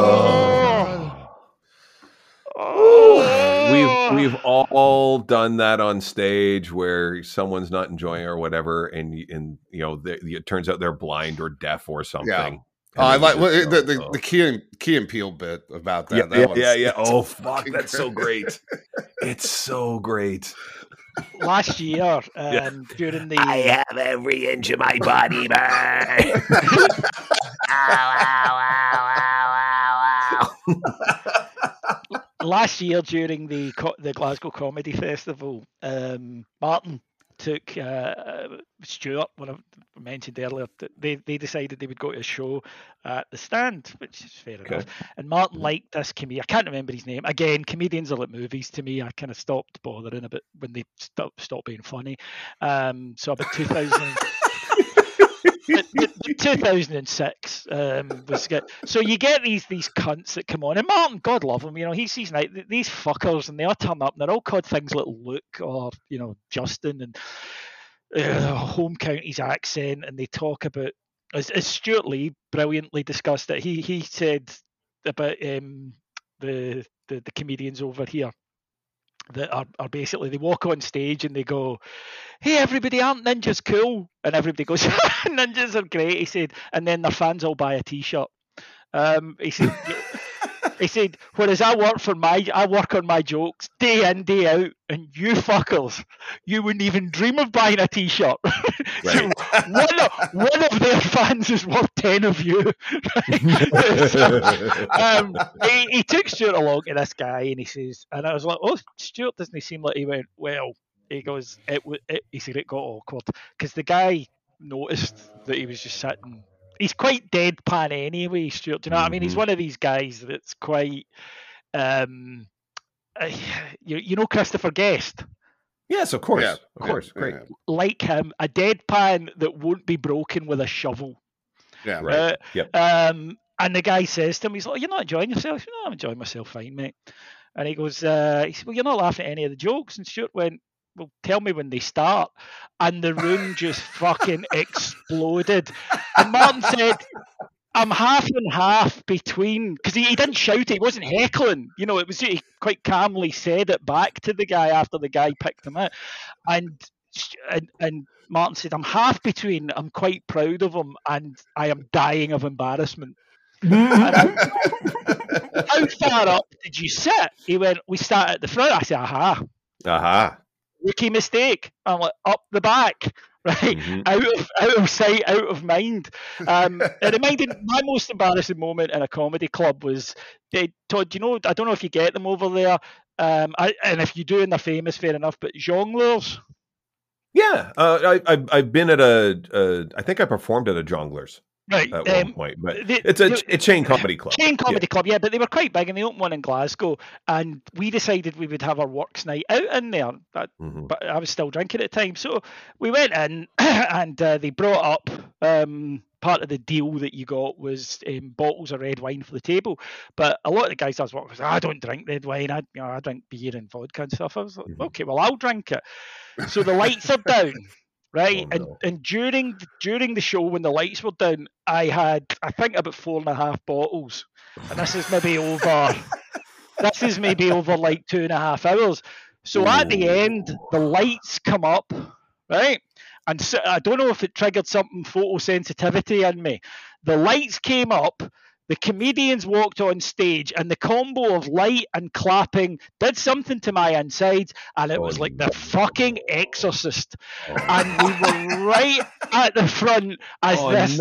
We've all done that on stage where someone's not enjoying or whatever, and it turns out they're blind or deaf or something. Yeah. I like the Key and Peele bit about that. Yeah. Oh fuck, that's so great. It's so great. Last year, during the I have every inch of my body back. Last year during the Glasgow Comedy Festival, Martin took Stuart, what I mentioned earlier, they decided they would go to a show at the Stand, which is fair enough. And Martin liked this comedian. I can't remember his name. Again, comedians are like movies to me. I kind of stopped bothering a bit when they stopped being funny. So about 2006 was good. So you get these cunts that come on, and Martin, God love him, he's like these fuckers, and they all turn up and they're all called things like Luke or Justin and home counties accent, and they talk about, as Stuart Lee brilliantly discussed it. He said about the comedians over here that are basically, they walk on stage and they go, "Hey everybody, aren't ninjas cool?" And everybody goes, "Ninjas are great," he said, and then their fans all buy a t-shirt. He said, "Whereas I work on my jokes day in, day out, and you fuckers, you wouldn't even dream of buying a t-shirt." Right. So one of their fans is worth 10 of you. He took Stuart along to this guy, and he says, and I was like, "Oh, Stuart doesn't seem like," he went, "Well," he goes, he said it got awkward because the guy noticed that he was just sitting. He's quite deadpan anyway, Stuart. Do you know what I mean? He's one of these guys that's quite, Christopher Guest. Yes, of course, of course, great. Like him, a deadpan that won't be broken with a shovel. Yeah, right. Yep. And the guy says to him, he's like, "You're not enjoying yourself?" "No, I'm enjoying myself fine, mate." And he goes, he said, "Well, you're not laughing at any of the jokes." And Stuart went, "Well, tell me when they start." And the room just fucking exploded. And Martin said, "I'm half and half between," because he didn't shout it, he wasn't heckling. It was, he quite calmly said it back to the guy after the guy picked him out. And Martin said, "I'm half between, I'm quite proud of him, and I am dying of embarrassment." How far up did you sit? He went, "We start at the front." I said, "Aha. Rookie mistake." I'm like, "Up the back." Right, out of sight, out of mind. It reminded my most embarrassing moment in a comedy club was, Todd, I don't know if you get them over there, and if you do and they're famous, fair enough, but jongleurs. Yeah, I've been at I think I performed at a jongleurs. Right, at one point, but it's a chain comedy club. Chain comedy club, yeah, but they were quite big, and they opened one in Glasgow, and we decided we would have our works night out in there. But I was still drinking at the time, so we went in, and they brought up part of the deal that you got was bottles of red wine for the table. But a lot of the guys I was working with, "I don't drink red wine. I drink beer and vodka and stuff." I was like, "Okay, well, I'll drink it." So the lights are down. Right, and during the show when the lights were down, I had, I think, about 4.5 bottles, and this is maybe over like 2.5 hours. So at the end, the lights come up, right, and so, I don't know if it triggered something photosensitivity in me. The lights came up. The comedians walked on stage, and the combo of light and clapping did something to my insides, and it was like the fucking Exorcist. And we were right at the front as this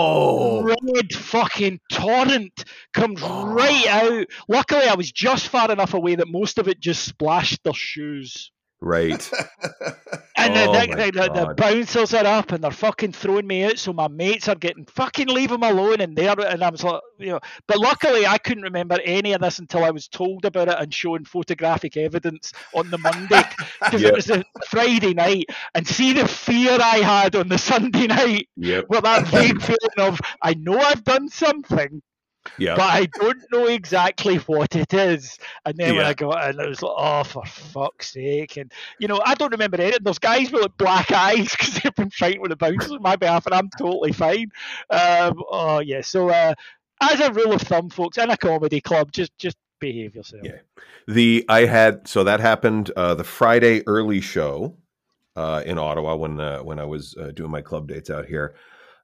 red fucking torrent comes right out. Luckily, I was just far enough away that most of it just splashed their shoes. Right. And the bouncers are up and they're fucking throwing me out, so my mates are getting, "Fucking leave them alone," and I was like, but luckily I couldn't remember any of this until I was told about it and shown photographic evidence on the Monday, because it was a Friday night, and see the fear I had on the Sunday night with that vague feeling of, I know I've done something, Yeah. But I don't know exactly what it is. And then when I got in, it was like, oh, for fuck's sake. And, I don't remember anything. There's guys with like black eyes because they've been fighting with the bouncers on my behalf, and I'm totally fine. So as a rule of thumb, folks, in a comedy club, just behave yourself. Yeah. That happened the Friday early show in Ottawa when I was doing my club dates out here.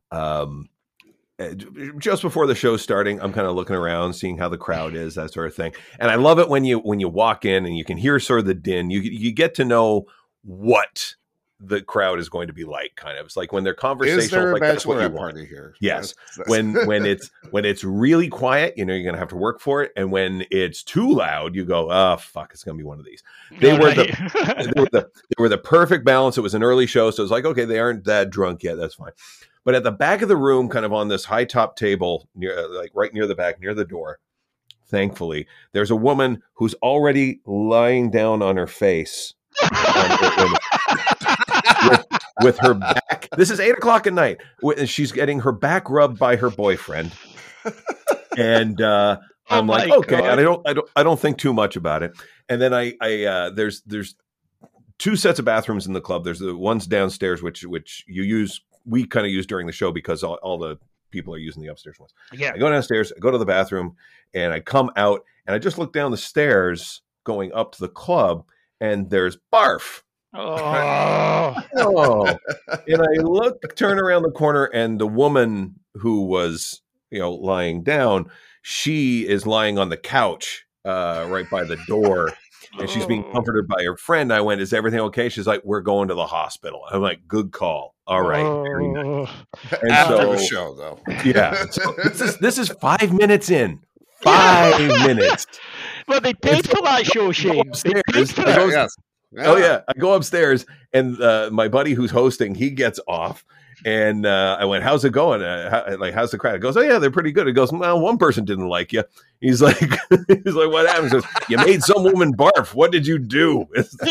Just before the show starting, I'm kind of looking around, seeing how the crowd is, that sort of thing. And I love it when you walk in and you can hear sort of the din. You get to know what the crowd is going to be like. Kind of, it's like when they're conversational. Is there a like, bachelorette party here? Yes. When it's really quiet, you're going to have to work for it. And when it's too loud, you go, oh fuck, it's going to be one of these. They were the perfect balance. It was an early show, so it was like, okay, they aren't that drunk yet. That's fine. But at the back of the room, kind of on this high top table, right near the back, near the door, thankfully, there's a woman who's already lying down on her face with her back. This is 8:00 at night. She's getting her back rubbed by her boyfriend, and I'm like, okay, and I don't think too much about it. And then there's two sets of bathrooms in the club. There's the ones downstairs, which you use. We kind of use during the show because all the people are using the upstairs ones. Yeah. I go downstairs, I go to the bathroom, and I come out, and I just look down the stairs going up to the club, and there's barf. Oh. And I turn around the corner, and the woman who was, lying down, she is lying on the couch right by the door. And she's being comforted by her friend. I went, is everything okay? She's like, we're going to the hospital. I'm like, good call. All right. Very nice. And after the show, though. Yeah. So this is 5 minutes in. 5 minutes. Well, they paid for that show, Shane. They paid for that. Yes. Oh, yeah. I go upstairs, and my buddy who's hosting, he gets off. And I went, how's it going? How's the crowd? It goes, oh, yeah, they're pretty good. It goes, well, one person didn't like you. He's like, what happened? He goes, you made some woman barf. What did you do?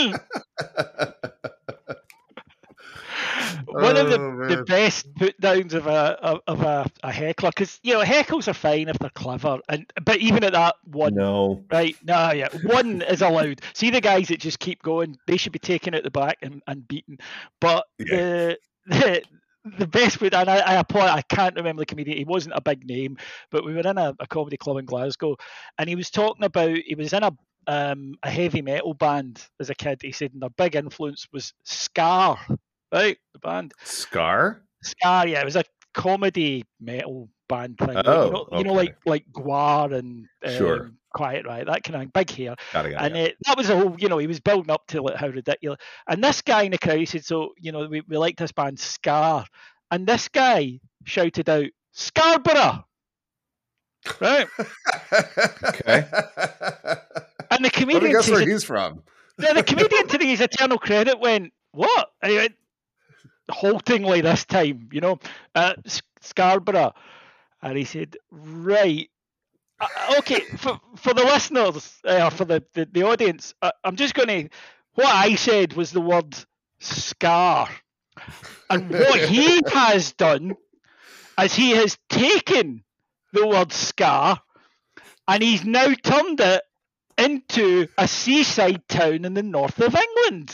One of the best put downs of a heckler, because heckles are fine if they're clever, but even at that one, one is allowed. See the guys that just keep going, they should be taken out the back and beaten. But the best put down, I applaud. I can't remember the comedian. He wasn't a big name, but we were in a comedy club in Glasgow, and he was talking about he was in a heavy metal band as a kid. He said, and their big influence was Scar. Right, the band Scar, yeah, it was a comedy metal band thing. Oh, like Gwar and sure. Quiet Riot, that kind of big hair. Got it. That was a whole, he was building up to how ridiculous. And this guy in the crowd said, so we like this band Scar, and this guy shouted out Scarborough, right? Okay. And the comedian, guess where he's from. The comedian, to his eternal credit, went, what? And he went, haltingly this time, Scarborough. And he said, right. Okay, for the listeners, for the audience, I'm just going to, what I said was the word scar. And what he has done is he has taken the word scar and he's now turned it into a seaside town in the north of England.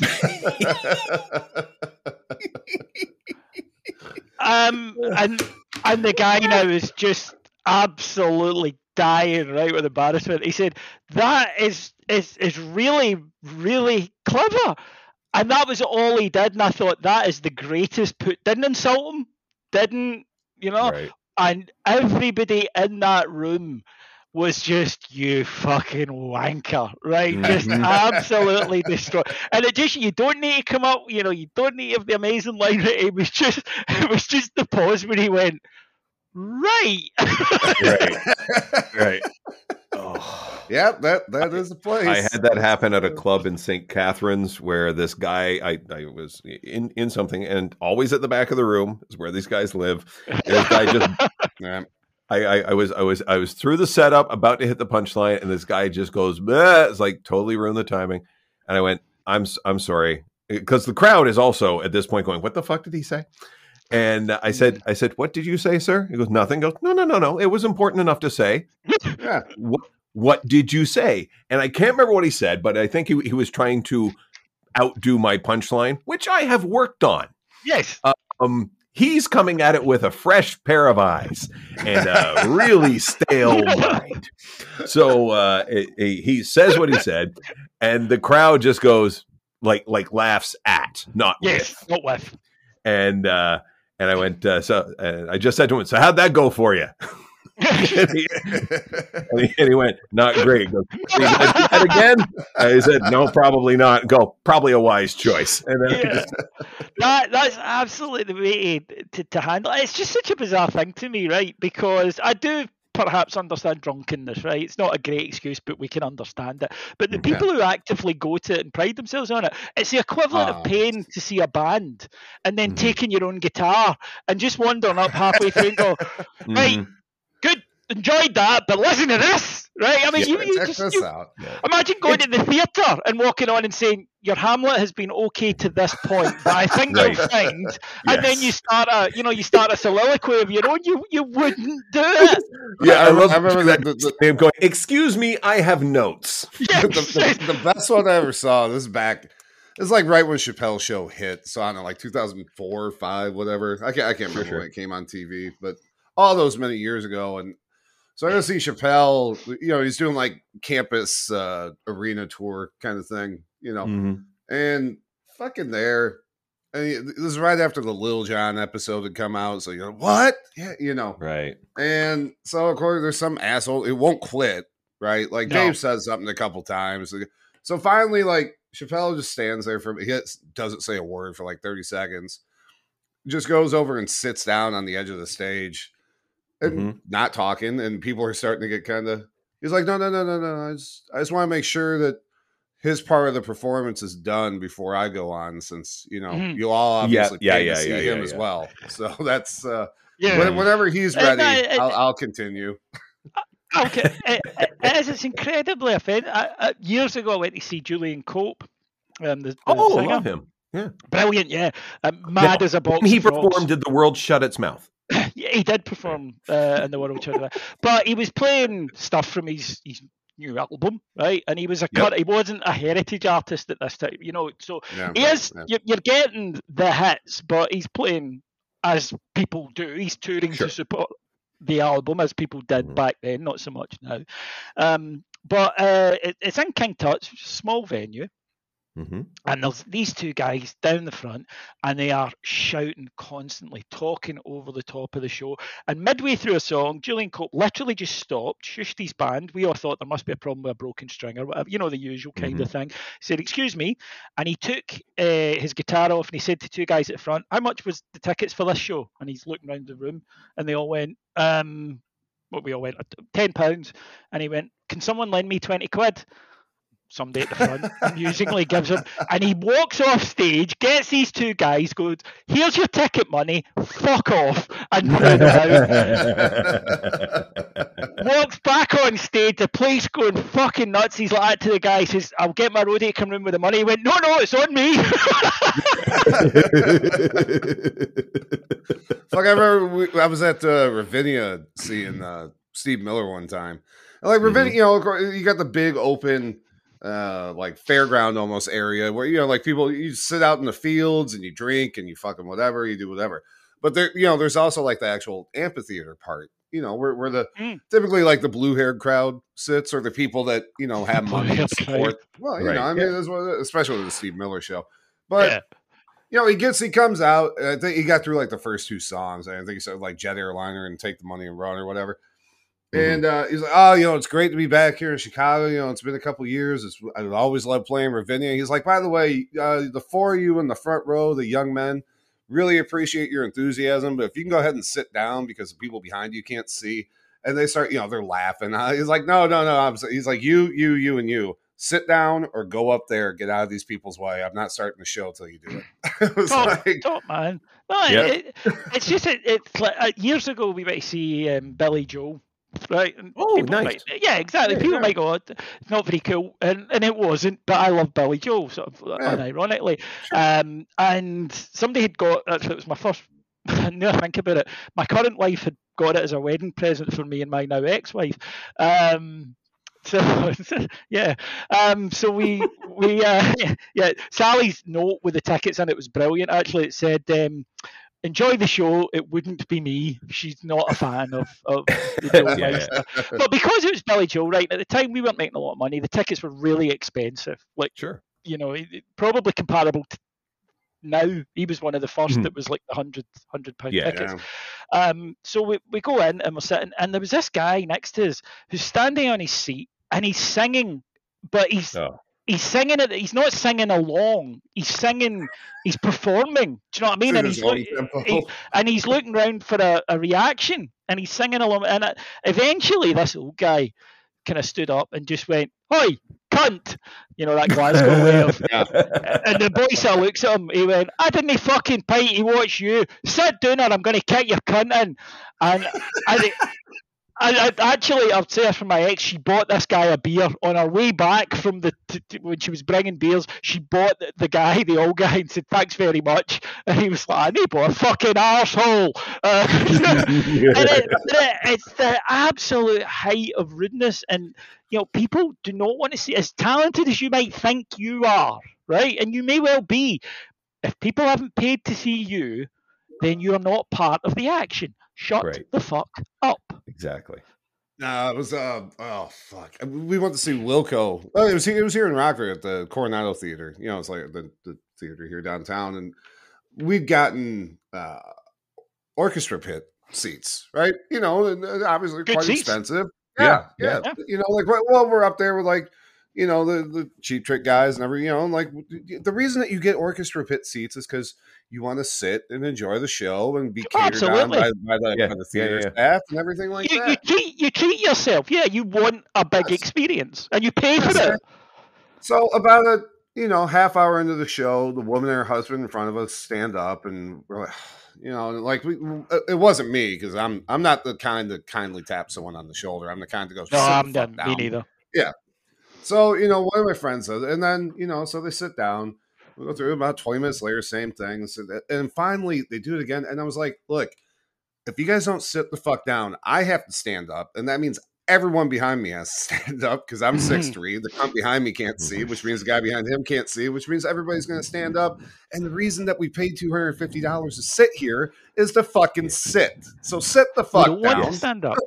And the guy now is just absolutely dying right with embarrassment. He said, that is really, really clever. And that was all he did. And I thought, that is the greatest didn't insult him, Right. And everybody in that room was just, you fucking wanker, right? Just absolutely destroyed. And you don't need to come up, you don't need to have the amazing line. It was just the pause when he went, right. Right. Oh. Yeah, that is the place. I had that happen at a club in St. Catharines where this guy, I was in something, and always at the back of the room is where these guys live. And this guy just, I was through the setup, about to hit the punchline, and this guy just goes, bleh. It's like totally ruined the timing. And I went, I'm sorry, because the crowd is also at this point going, what the fuck did he say? And I said, what did you say, sir? He goes, nothing. Goes, no. It was important enough to say. Yeah. What did you say? And I can't remember what he said, but I think he was trying to outdo my punchline, which I have worked on. Yes. He's coming at it with a fresh pair of eyes and a really stale mind. So he says what he said, and the crowd just goes like laughs at, not with. Not with. And I went, and I just said to him, so how'd that go for you? and he went, not great. Goes, are you gonna do that again? I said, no, probably not. Go, probably a wise choice. And then that's absolutely the way to handle it. It's just such a bizarre thing to me, right? Because I do perhaps understand drunkenness, right? It's not a great excuse, but we can understand it. But the people who actively go to it and pride themselves on it, it's the equivalent of paying to see a band and then taking your own guitar and just wandering up halfway through and go, right, good, enjoyed that, but listen to this, right? I mean, imagine going to the theatre and walking on and saying, your Hamlet has been okay to this point, but I think you'll find, and then you start a soliloquy of your own. You wouldn't do it. Yeah, I remember that name going, excuse me, I have notes. Yes. the best one I ever saw, this is back, it's like right when Chappelle's show hit, so I don't know, like 2004 or 5, whatever. I can't remember when it came on TV, but all those many years ago. And so I go see Chappelle, he's doing like campus arena tour kind of thing, and fucking there. And this is right after the Lil Jon episode had come out. So what? Yeah, Right. And so of course there's some asshole. It won't quit, right? Like Dave says something a couple times. So finally, like Chappelle just stands there he doesn't say a word for like 30 seconds. Just goes over and sits down on the edge of the stage. And not talking, and people are starting to get kind of. He's like, no. I just want to make sure that his part of the performance is done before I go on, since you'll all obviously pay to see him as well. So that's whenever he's ready, I'll continue. Okay, it's incredibly offensive. Years ago, I went to see Julian Cope. The singer. Love him. Yeah, brilliant. Yeah, mad as a box. When he performed, did the world shut its mouth? Yeah, he did perform in the World Tour, but he was playing stuff from his new album, right? And he was he wasn't a heritage artist at this time, So you're getting the hits, but he's playing as people do. He's touring to support the album as people did back then, not so much now. But it's in King Tut's, small venue. And there's these two guys down the front, and they are shouting constantly, talking over the top of the show. And midway through a song, Julian Cope literally just stopped, shushed his band. We all thought there must be a problem with a broken string or whatever, the usual kind of thing. He said, excuse me. And he took his guitar off, and he said to two guys at the front, how much was the tickets for this show? And he's looking around the room, and they all went, we all went, £10. And he went, can someone lend me 20 quid? Somebody at the front amusingly gives him, and he walks off stage, gets these two guys, goes, here's your ticket money, fuck off, and walks back on stage, the place going fucking nuts. He's like that to the guy, he says, I'll get my roadie to come in with the money. He went, no, it's on me. Fuck, I remember I was at Ravinia seeing Steve Miller one time. And like Ravinia, you got the big open like fairground almost area where like people, you sit out in the fields and you drink and you fucking whatever, you do whatever. But there, there's also like the actual amphitheater part, where the typically like the blue haired crowd sits, or the people that have money to support. Well, I mean, that's what, especially with the Steve Miller show. But he comes out. I think he got through like the first two songs. I think he said like Jet Airliner and Take the Money and Run or whatever. And he's like, oh, it's great to be back here in Chicago. It's been a couple years. I always love playing Ravinia. He's like, by the way, the four of you in the front row, the young men, really appreciate your enthusiasm. But if you can go ahead and sit down because the people behind you can't see. And they start, they're laughing. He's like, no. He's like, you, and you. Sit down or go up there. Get out of these people's way. I'm not starting the show till you do it. Don't, man. No, it's just, it's like years ago we went to see Billy Joel. Right. Nice. Yeah, exactly. People might go, it's not very cool, and it wasn't. But I love Billy Joel, sort of unironically. And somebody had got, actually, it was my first now I think about it, my current wife had got it as a wedding present for me and my now ex-wife. So yeah, so we Sally's note with the tickets, and it was brilliant. Actually, it said, "Enjoy the show. It wouldn't be me." She's not a fan of the Joe Meister, but because it was Billy Joel, right? At the time, we weren't making a lot of money. The tickets were really expensive. Like, sure, probably comparable to now. He was one of the first that was like the £100 tickets. So we go in and we're sitting, and there was this guy next to us who's standing on his seat and he's singing, but he's singing it. He's not singing along. He's singing. He's performing. Do you know what I mean? And he's looking around for a reaction, and he's singing along. And eventually, this old guy kind of stood up and just went, "Oi, cunt!" That Glasgow way of. And the boy sort of looks at him. He went, "I didn't fucking pay to watch you. Sit down, or I'm going to kick your cunt in." And I actually, I'll say this from my ex. She bought this guy a beer on her way back from when she was bringing beers. She bought the old guy, and said, "Thanks very much." And he was like, "I need a fucking arsehole." It's the absolute height of rudeness, and people do not want to see, as talented as you might think you are, right? And you may well be. If people haven't paid to see you, then you are not part of the action. Shut the fuck up. Exactly. No, it was oh fuck. We went to see Wilco. Oh, it was here in Rockford at the Coronado Theater. It's like the theater here downtown, and we'd gotten orchestra pit seats, right? And obviously good quite seats. Expensive. Yeah. We're up there with like the Cheap Trick guys and everything. Like the reason that you get orchestra pit seats is because you want to sit and enjoy the show and be catered on by the theater staff and everything like that. You treat yourself. Yeah, you want a big experience, and you pay for it. So about a half hour into the show, the woman and her husband in front of us stand up, and we're like, it wasn't me, because I'm not the kind that kindly taps someone on the shoulder. I'm the kind that goes, "No, I'm done." Me neither. Yeah. So one of my friends says, and then so they sit down. We go through about 20 minutes later, same thing. And finally, they do it again. And I was like, look, if you guys don't sit the fuck down, I have to stand up. And that means everyone behind me has to stand up, because I'm 6'3". The cunt behind me can't see, which means the guy behind him can't see, which means everybody's going to stand up. And the reason that we paid $250 to sit here is to fucking sit. So sit the fuck down. Want to stand up.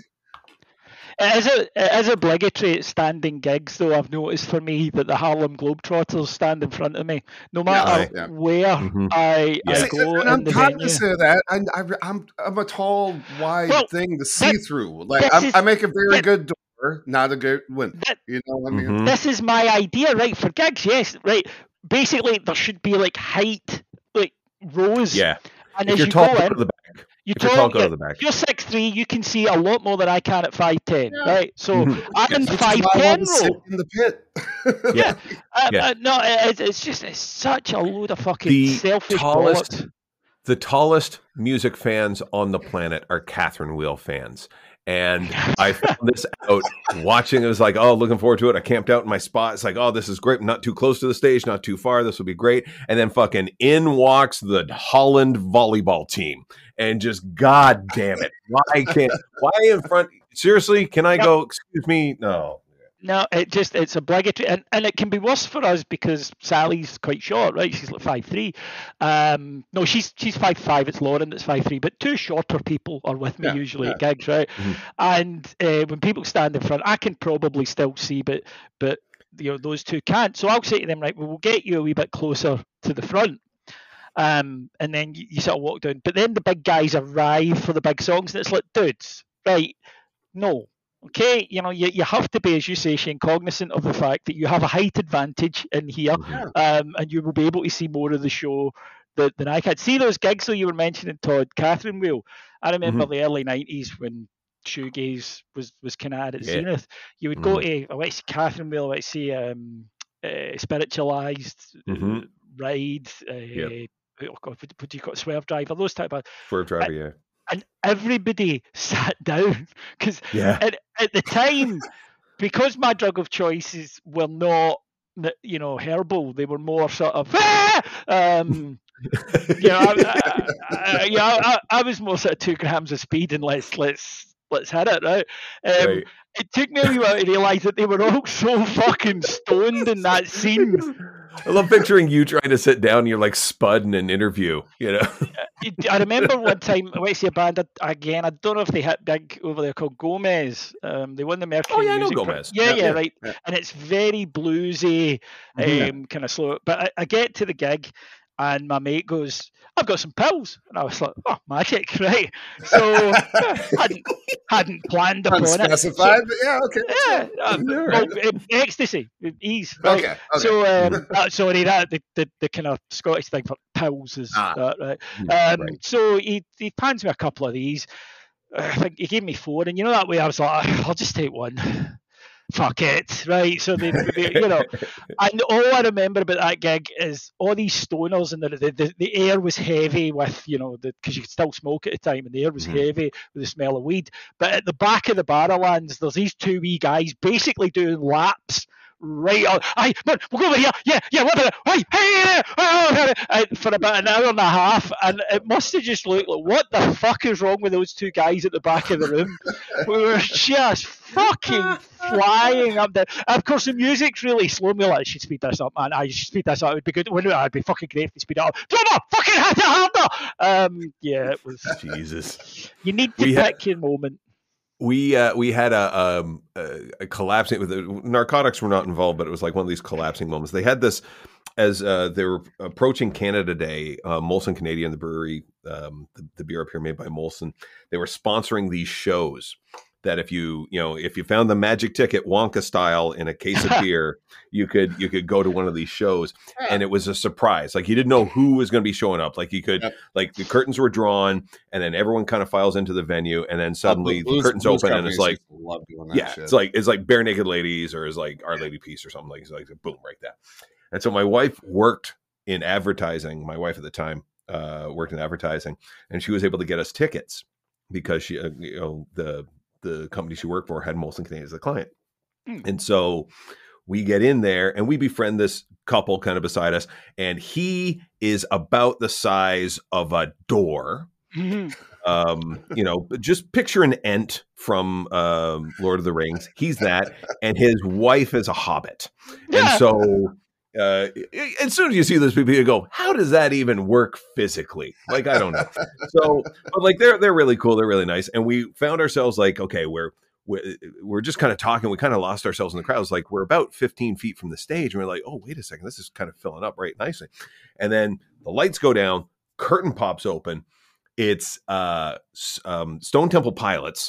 It is obligatory at standing gigs, though. I've noticed for me that the Harlem Globetrotters stand in front of me, no matter where I go. And I'm cognizant of that. I'm a tall, wide thing to see through. Like I make a very good door, not a good window. You know what I mean? This is my idea, right? For gigs, yes, right. Basically, there should be like height, like rows. Yeah. And if as you're you tall, go in, go to the back. You're 6'3", you can see a lot more than I can at 5'10", right? So I'm in 5'10" row. In the pit. No, it's such a load of fucking selfish bollocks. The tallest music fans on the planet are Catherine Wheel fans. And I found this out watching. It was like, oh, looking forward to it. I camped out in my spot. It's like, oh, this is great. I'm not too close to the stage, not too far. This will be great. And then fucking in walks the Holland volleyball team. And just, God damn it. Why in front? Seriously, can I go, excuse me? No. No, it's obligatory, and it can be worse for us because Sally's quite short, right? She's like 5'3". No, she's 5'5". It's Lauren that's 5'3", but two shorter people are with me usually at gigs, right? Mm-hmm. And when people stand in front, I can probably still see, but those two can't. So I'll say to them, right, we'll get you a wee bit closer to the front. And then you sort of walk down, but then the big guys arrive for the big songs, and it's like, dudes, right? No. Okay, you have to be, as you say, Shane, cognizant of the fact that you have a height advantage in here, and you will be able to see more of the show than I can. See those gigs, though, you were mentioning, Todd, Catherine Wheel. I remember the early 90s when shoegaze was kind of at its zenith. You would go to, I want to see Catherine Wheel, I want to see Spiritualized, Ride, oh God, what do you call it? Swerve Driver, those type of... Swerve Driver, And everybody sat down because at the time, because my drug of choices were not, herbal, they were more sort of I was more sort of 2 grams of speed and let's hit it, right? Right. It took me a wee while to realise that they were all so fucking stoned in that scene. I love picturing you trying to sit down and you're like Spud in an interview, you know? I remember one time I went to see a band again. I don't know if they hit big over there called Gomez. They won the Mercury. Oh yeah, I know Music Gomez. Yeah, right. Yeah. And it's very bluesy, kind of slow. But I get to the gig, and my mate goes, "I've got some pills," and I was like, "Oh, magic, right?" So hadn't planned upon Unspecified, it. But yeah, okay. Ecstasy, ease. Right? Okay. So sorry, that the kind of Scottish thing for pills is that, right? Right. So he pans me a couple of these. I think he gave me 4, and you know that way I was like, I'll just take one. Fuck it, right? So they and all I remember about that gig is all these stoners, and the air was heavy with, because you could still smoke at the time, and the air was heavy with the smell of weed. But at the back of the Barrowlands, there's these 2 wee guys basically doing laps. Right on. We'll go over here. Yeah, what about it? Hey, for about an hour and a half, and it must have just looked like, what the fuck is wrong with those 2 guys at the back of the room? We were just fucking flying up there. And of course, the music's really slow. Me like, I should speed this up, man. I should speed this up. It would be good. It'd be fucking great if you speed it up. Drummer, fucking hit it harder. Yeah, it was. Jesus. You need to pick your moment. We had a collapsing with narcotics were not involved, but it was like one of these collapsing moments. They had this as they were approaching Canada Day. Molson Canadian, the brewery, the beer up here made by Molson, they were sponsoring these shows. That if you found the magic ticket Wonka style in a case of beer, you could go to one of these shows, and it was a surprise. Like you didn't know who was going to be showing up. Like you could, like the curtains were drawn, and then everyone kind of files into the venue, and then suddenly the curtains open, and it's like, shit. it's like Bare Naked Ladies, or it's like Our Lady Peace or something like boom, right there. And so my wife worked in advertising. My wife at the time worked in advertising, and she was able to get us tickets because she, the company she worked for had Molson Canadian as a client. And so we get in there and we befriend this couple kind of beside us. And he is about the size of a door. Just picture an Ent from Lord of the Rings. He's that. And his wife is a hobbit. Yeah. And so as soon as you see those people, you go, how does that even work physically? Like, I don't know. So, but like, they're really cool. They're really nice. And we found ourselves like, okay, we're just kind of talking. We kind of lost ourselves in the crowd. It was like, we're about 15 feet from the stage. And we're like, oh, wait a second. This is kind of filling up right nicely. And then the lights go down, curtain pops open. It's Stone Temple Pilots.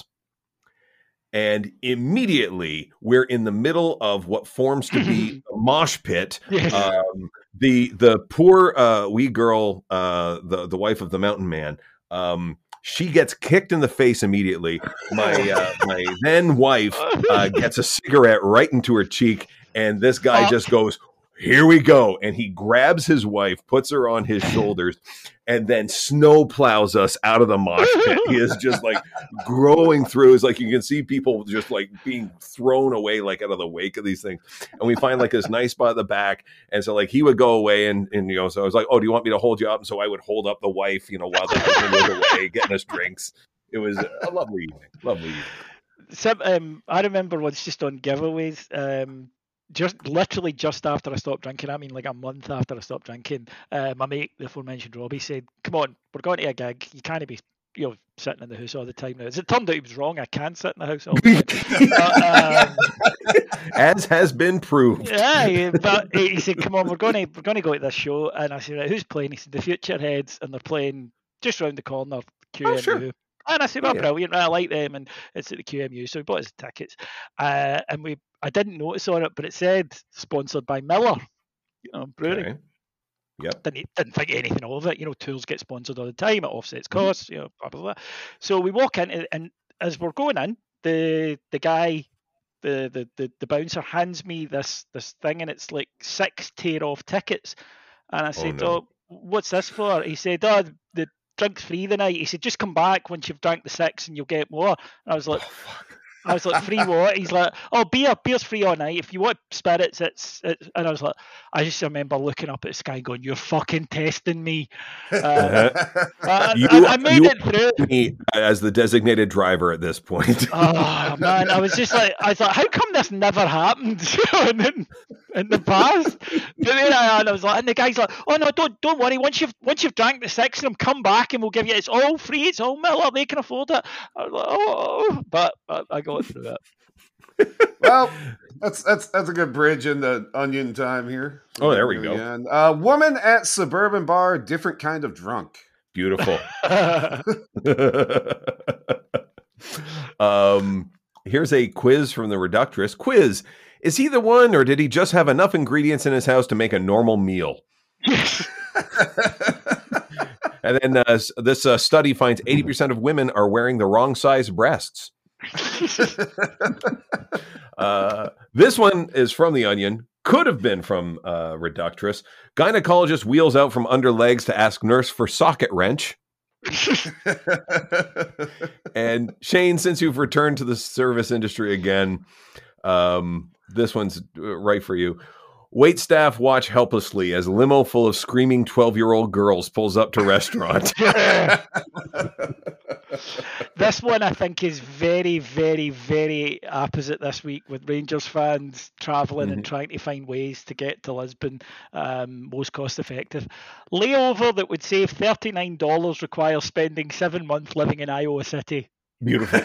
And immediately we're in the middle of what forms to be a mosh pit. The poor wee girl, the wife of the mountain man, she gets kicked in the face immediately. My then wife gets a cigarette right into her cheek, and this guy just goes, "Here we go." And he grabs his wife, puts her on his shoulders, and then snow plows us out of the mosh pit. He is just like growing through. It's like you can see people just like being thrown away, like out of the wake of these things. And we find like this nice spot at the back. And so like he would go away and so I was like, oh, do you want me to hold you up? And so I would hold up the wife, while the husband was away getting us drinks. It was a lovely evening. Lovely evening. I remember once just on giveaways, just after I stopped drinking, I mean like a month after I stopped drinking, my mate, the aforementioned Robbie, said, come on, we're going to a gig, you can't be sitting in the house all the time now. As it turned out, he was wrong. I can sit in the house all the time. As has been proved. Yeah, but he said, come on, we're going to go to this show. And I said, right, who's playing? He said, the Futureheads, and they're playing just round the corner, QMU. Oh, sure. And I said, well, brilliant, I like them, and it's at the QMU. So we bought his tickets. And I didn't notice on it, but it said sponsored by Miller, brewery. Okay. Yep. Didn't think anything of it. Tours get sponsored all the time. It offsets costs. Blah blah blah. So we walk in, and as we're going in, the guy, the bouncer hands me this thing, and it's like 6 tear-off tickets. And I said, "Oh, what's this for?" He said, "Oh, the drink's free the night." He said, "Just come back once you've drank the 6, and you'll get more." And I was like, I was like, free what? He's like, oh, beer's free all night. If you want spirits, it's. And I was like, I just remember looking up at Sky and going, you're fucking testing me. I made it through. Me as the designated driver at this point. Oh man, I was like, how come this never happened in the past? But then I was like, and the guy's like, oh no, don't worry. Once you've drank the 6 of them, come back and we'll give you. It's all free. It's all Miller. They can afford it. I was like, oh, but I got through it. Well, that's a good bridge into Onion time here. Oh, there we go. Woman at suburban bar, different kind of drunk. Beautiful. Here's a quiz from the Reductress. Quiz: is he the one, or did he just have enough ingredients in his house to make a normal meal? And then this study finds 80% of women are wearing the wrong size breasts. This one is from The Onion. Could have been from Reductress. Gynecologist wheels out from under legs to ask nurse for socket wrench. And Shane, since you've returned to the service industry again, this one's right for you. Wait staff watch helplessly as limo full of screaming 12-year-old girls pulls up to restaurant. This one I think is very, very, very opposite this week, with Rangers fans travelling and trying to find ways to get to Lisbon most cost effective. Layover that would save $39 requires spending 7 months living in Iowa City. Beautiful.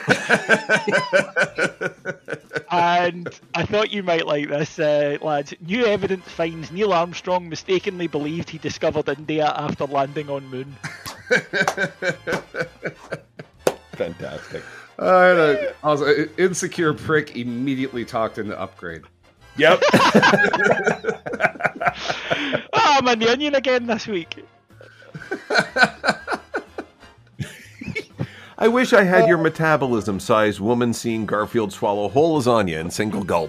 And I thought you might like this, lads. New evidence finds Neil Armstrong mistakenly believed he discovered India after landing on moon. Fantastic. Also, insecure prick immediately talked into Upgrade. Yep. I'm on The Onion again this week. I wish I had your metabolism-sized woman seeing Garfield swallow whole lasagna in single gulp.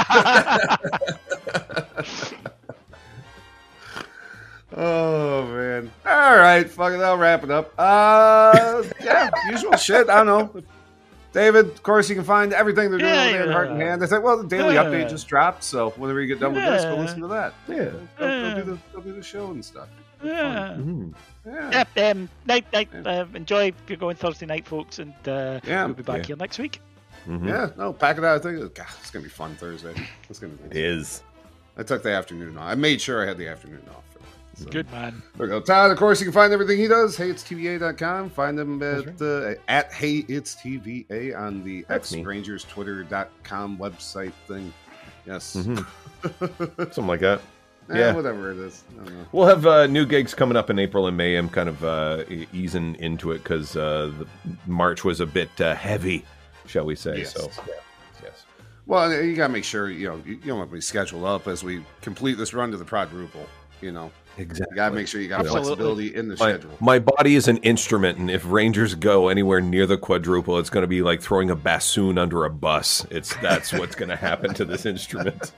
Oh, man. All right, fuck it, I'll wrap it up. Yeah, usual shit. I don't know. David, of course, you can find everything they're doing over there in Heart and Hand. I think, well, the daily update just dropped, so whenever you get done with this, go listen to that. Yeah. Go do the show and stuff. Yeah. Night. Enjoy if you're going Thursday night, folks, and we'll be back here next week. Yeah, no, pack it out. I think it's gonna be fun Thursday. It's gonna be. It is. I took the afternoon off. I made sure I had the afternoon off. So. Good man. There we go. Todd, of course, you can find everything he does. HeyIt'sTVA.com. Find him at HeyIt'sTVA on the XRangersTwitter.com website thing. Yes. Something like that. Yeah, whatever it is. I don't know. We'll have new gigs coming up in April and May. I'm kind of easing into it because March was a bit heavy, shall we say. Yes. So, yes. Well, you got to make sure, you don't want to be scheduled up as we complete this run to the quadruple, Exactly. You got to make sure you got flexibility in the schedule. My body is an instrument, and if Rangers go anywhere near the quadruple, it's going to be like throwing a bassoon under a bus. That's what's going to happen to this instrument.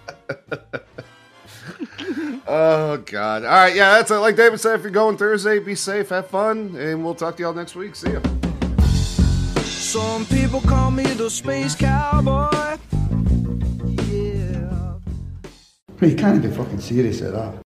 Oh, God. All right, yeah, that's it. Like David said, if you're going Thursday, be safe, have fun, and we'll talk to y'all next week. See ya. Some people call me the space cowboy. Yeah. You can't be fucking serious at that.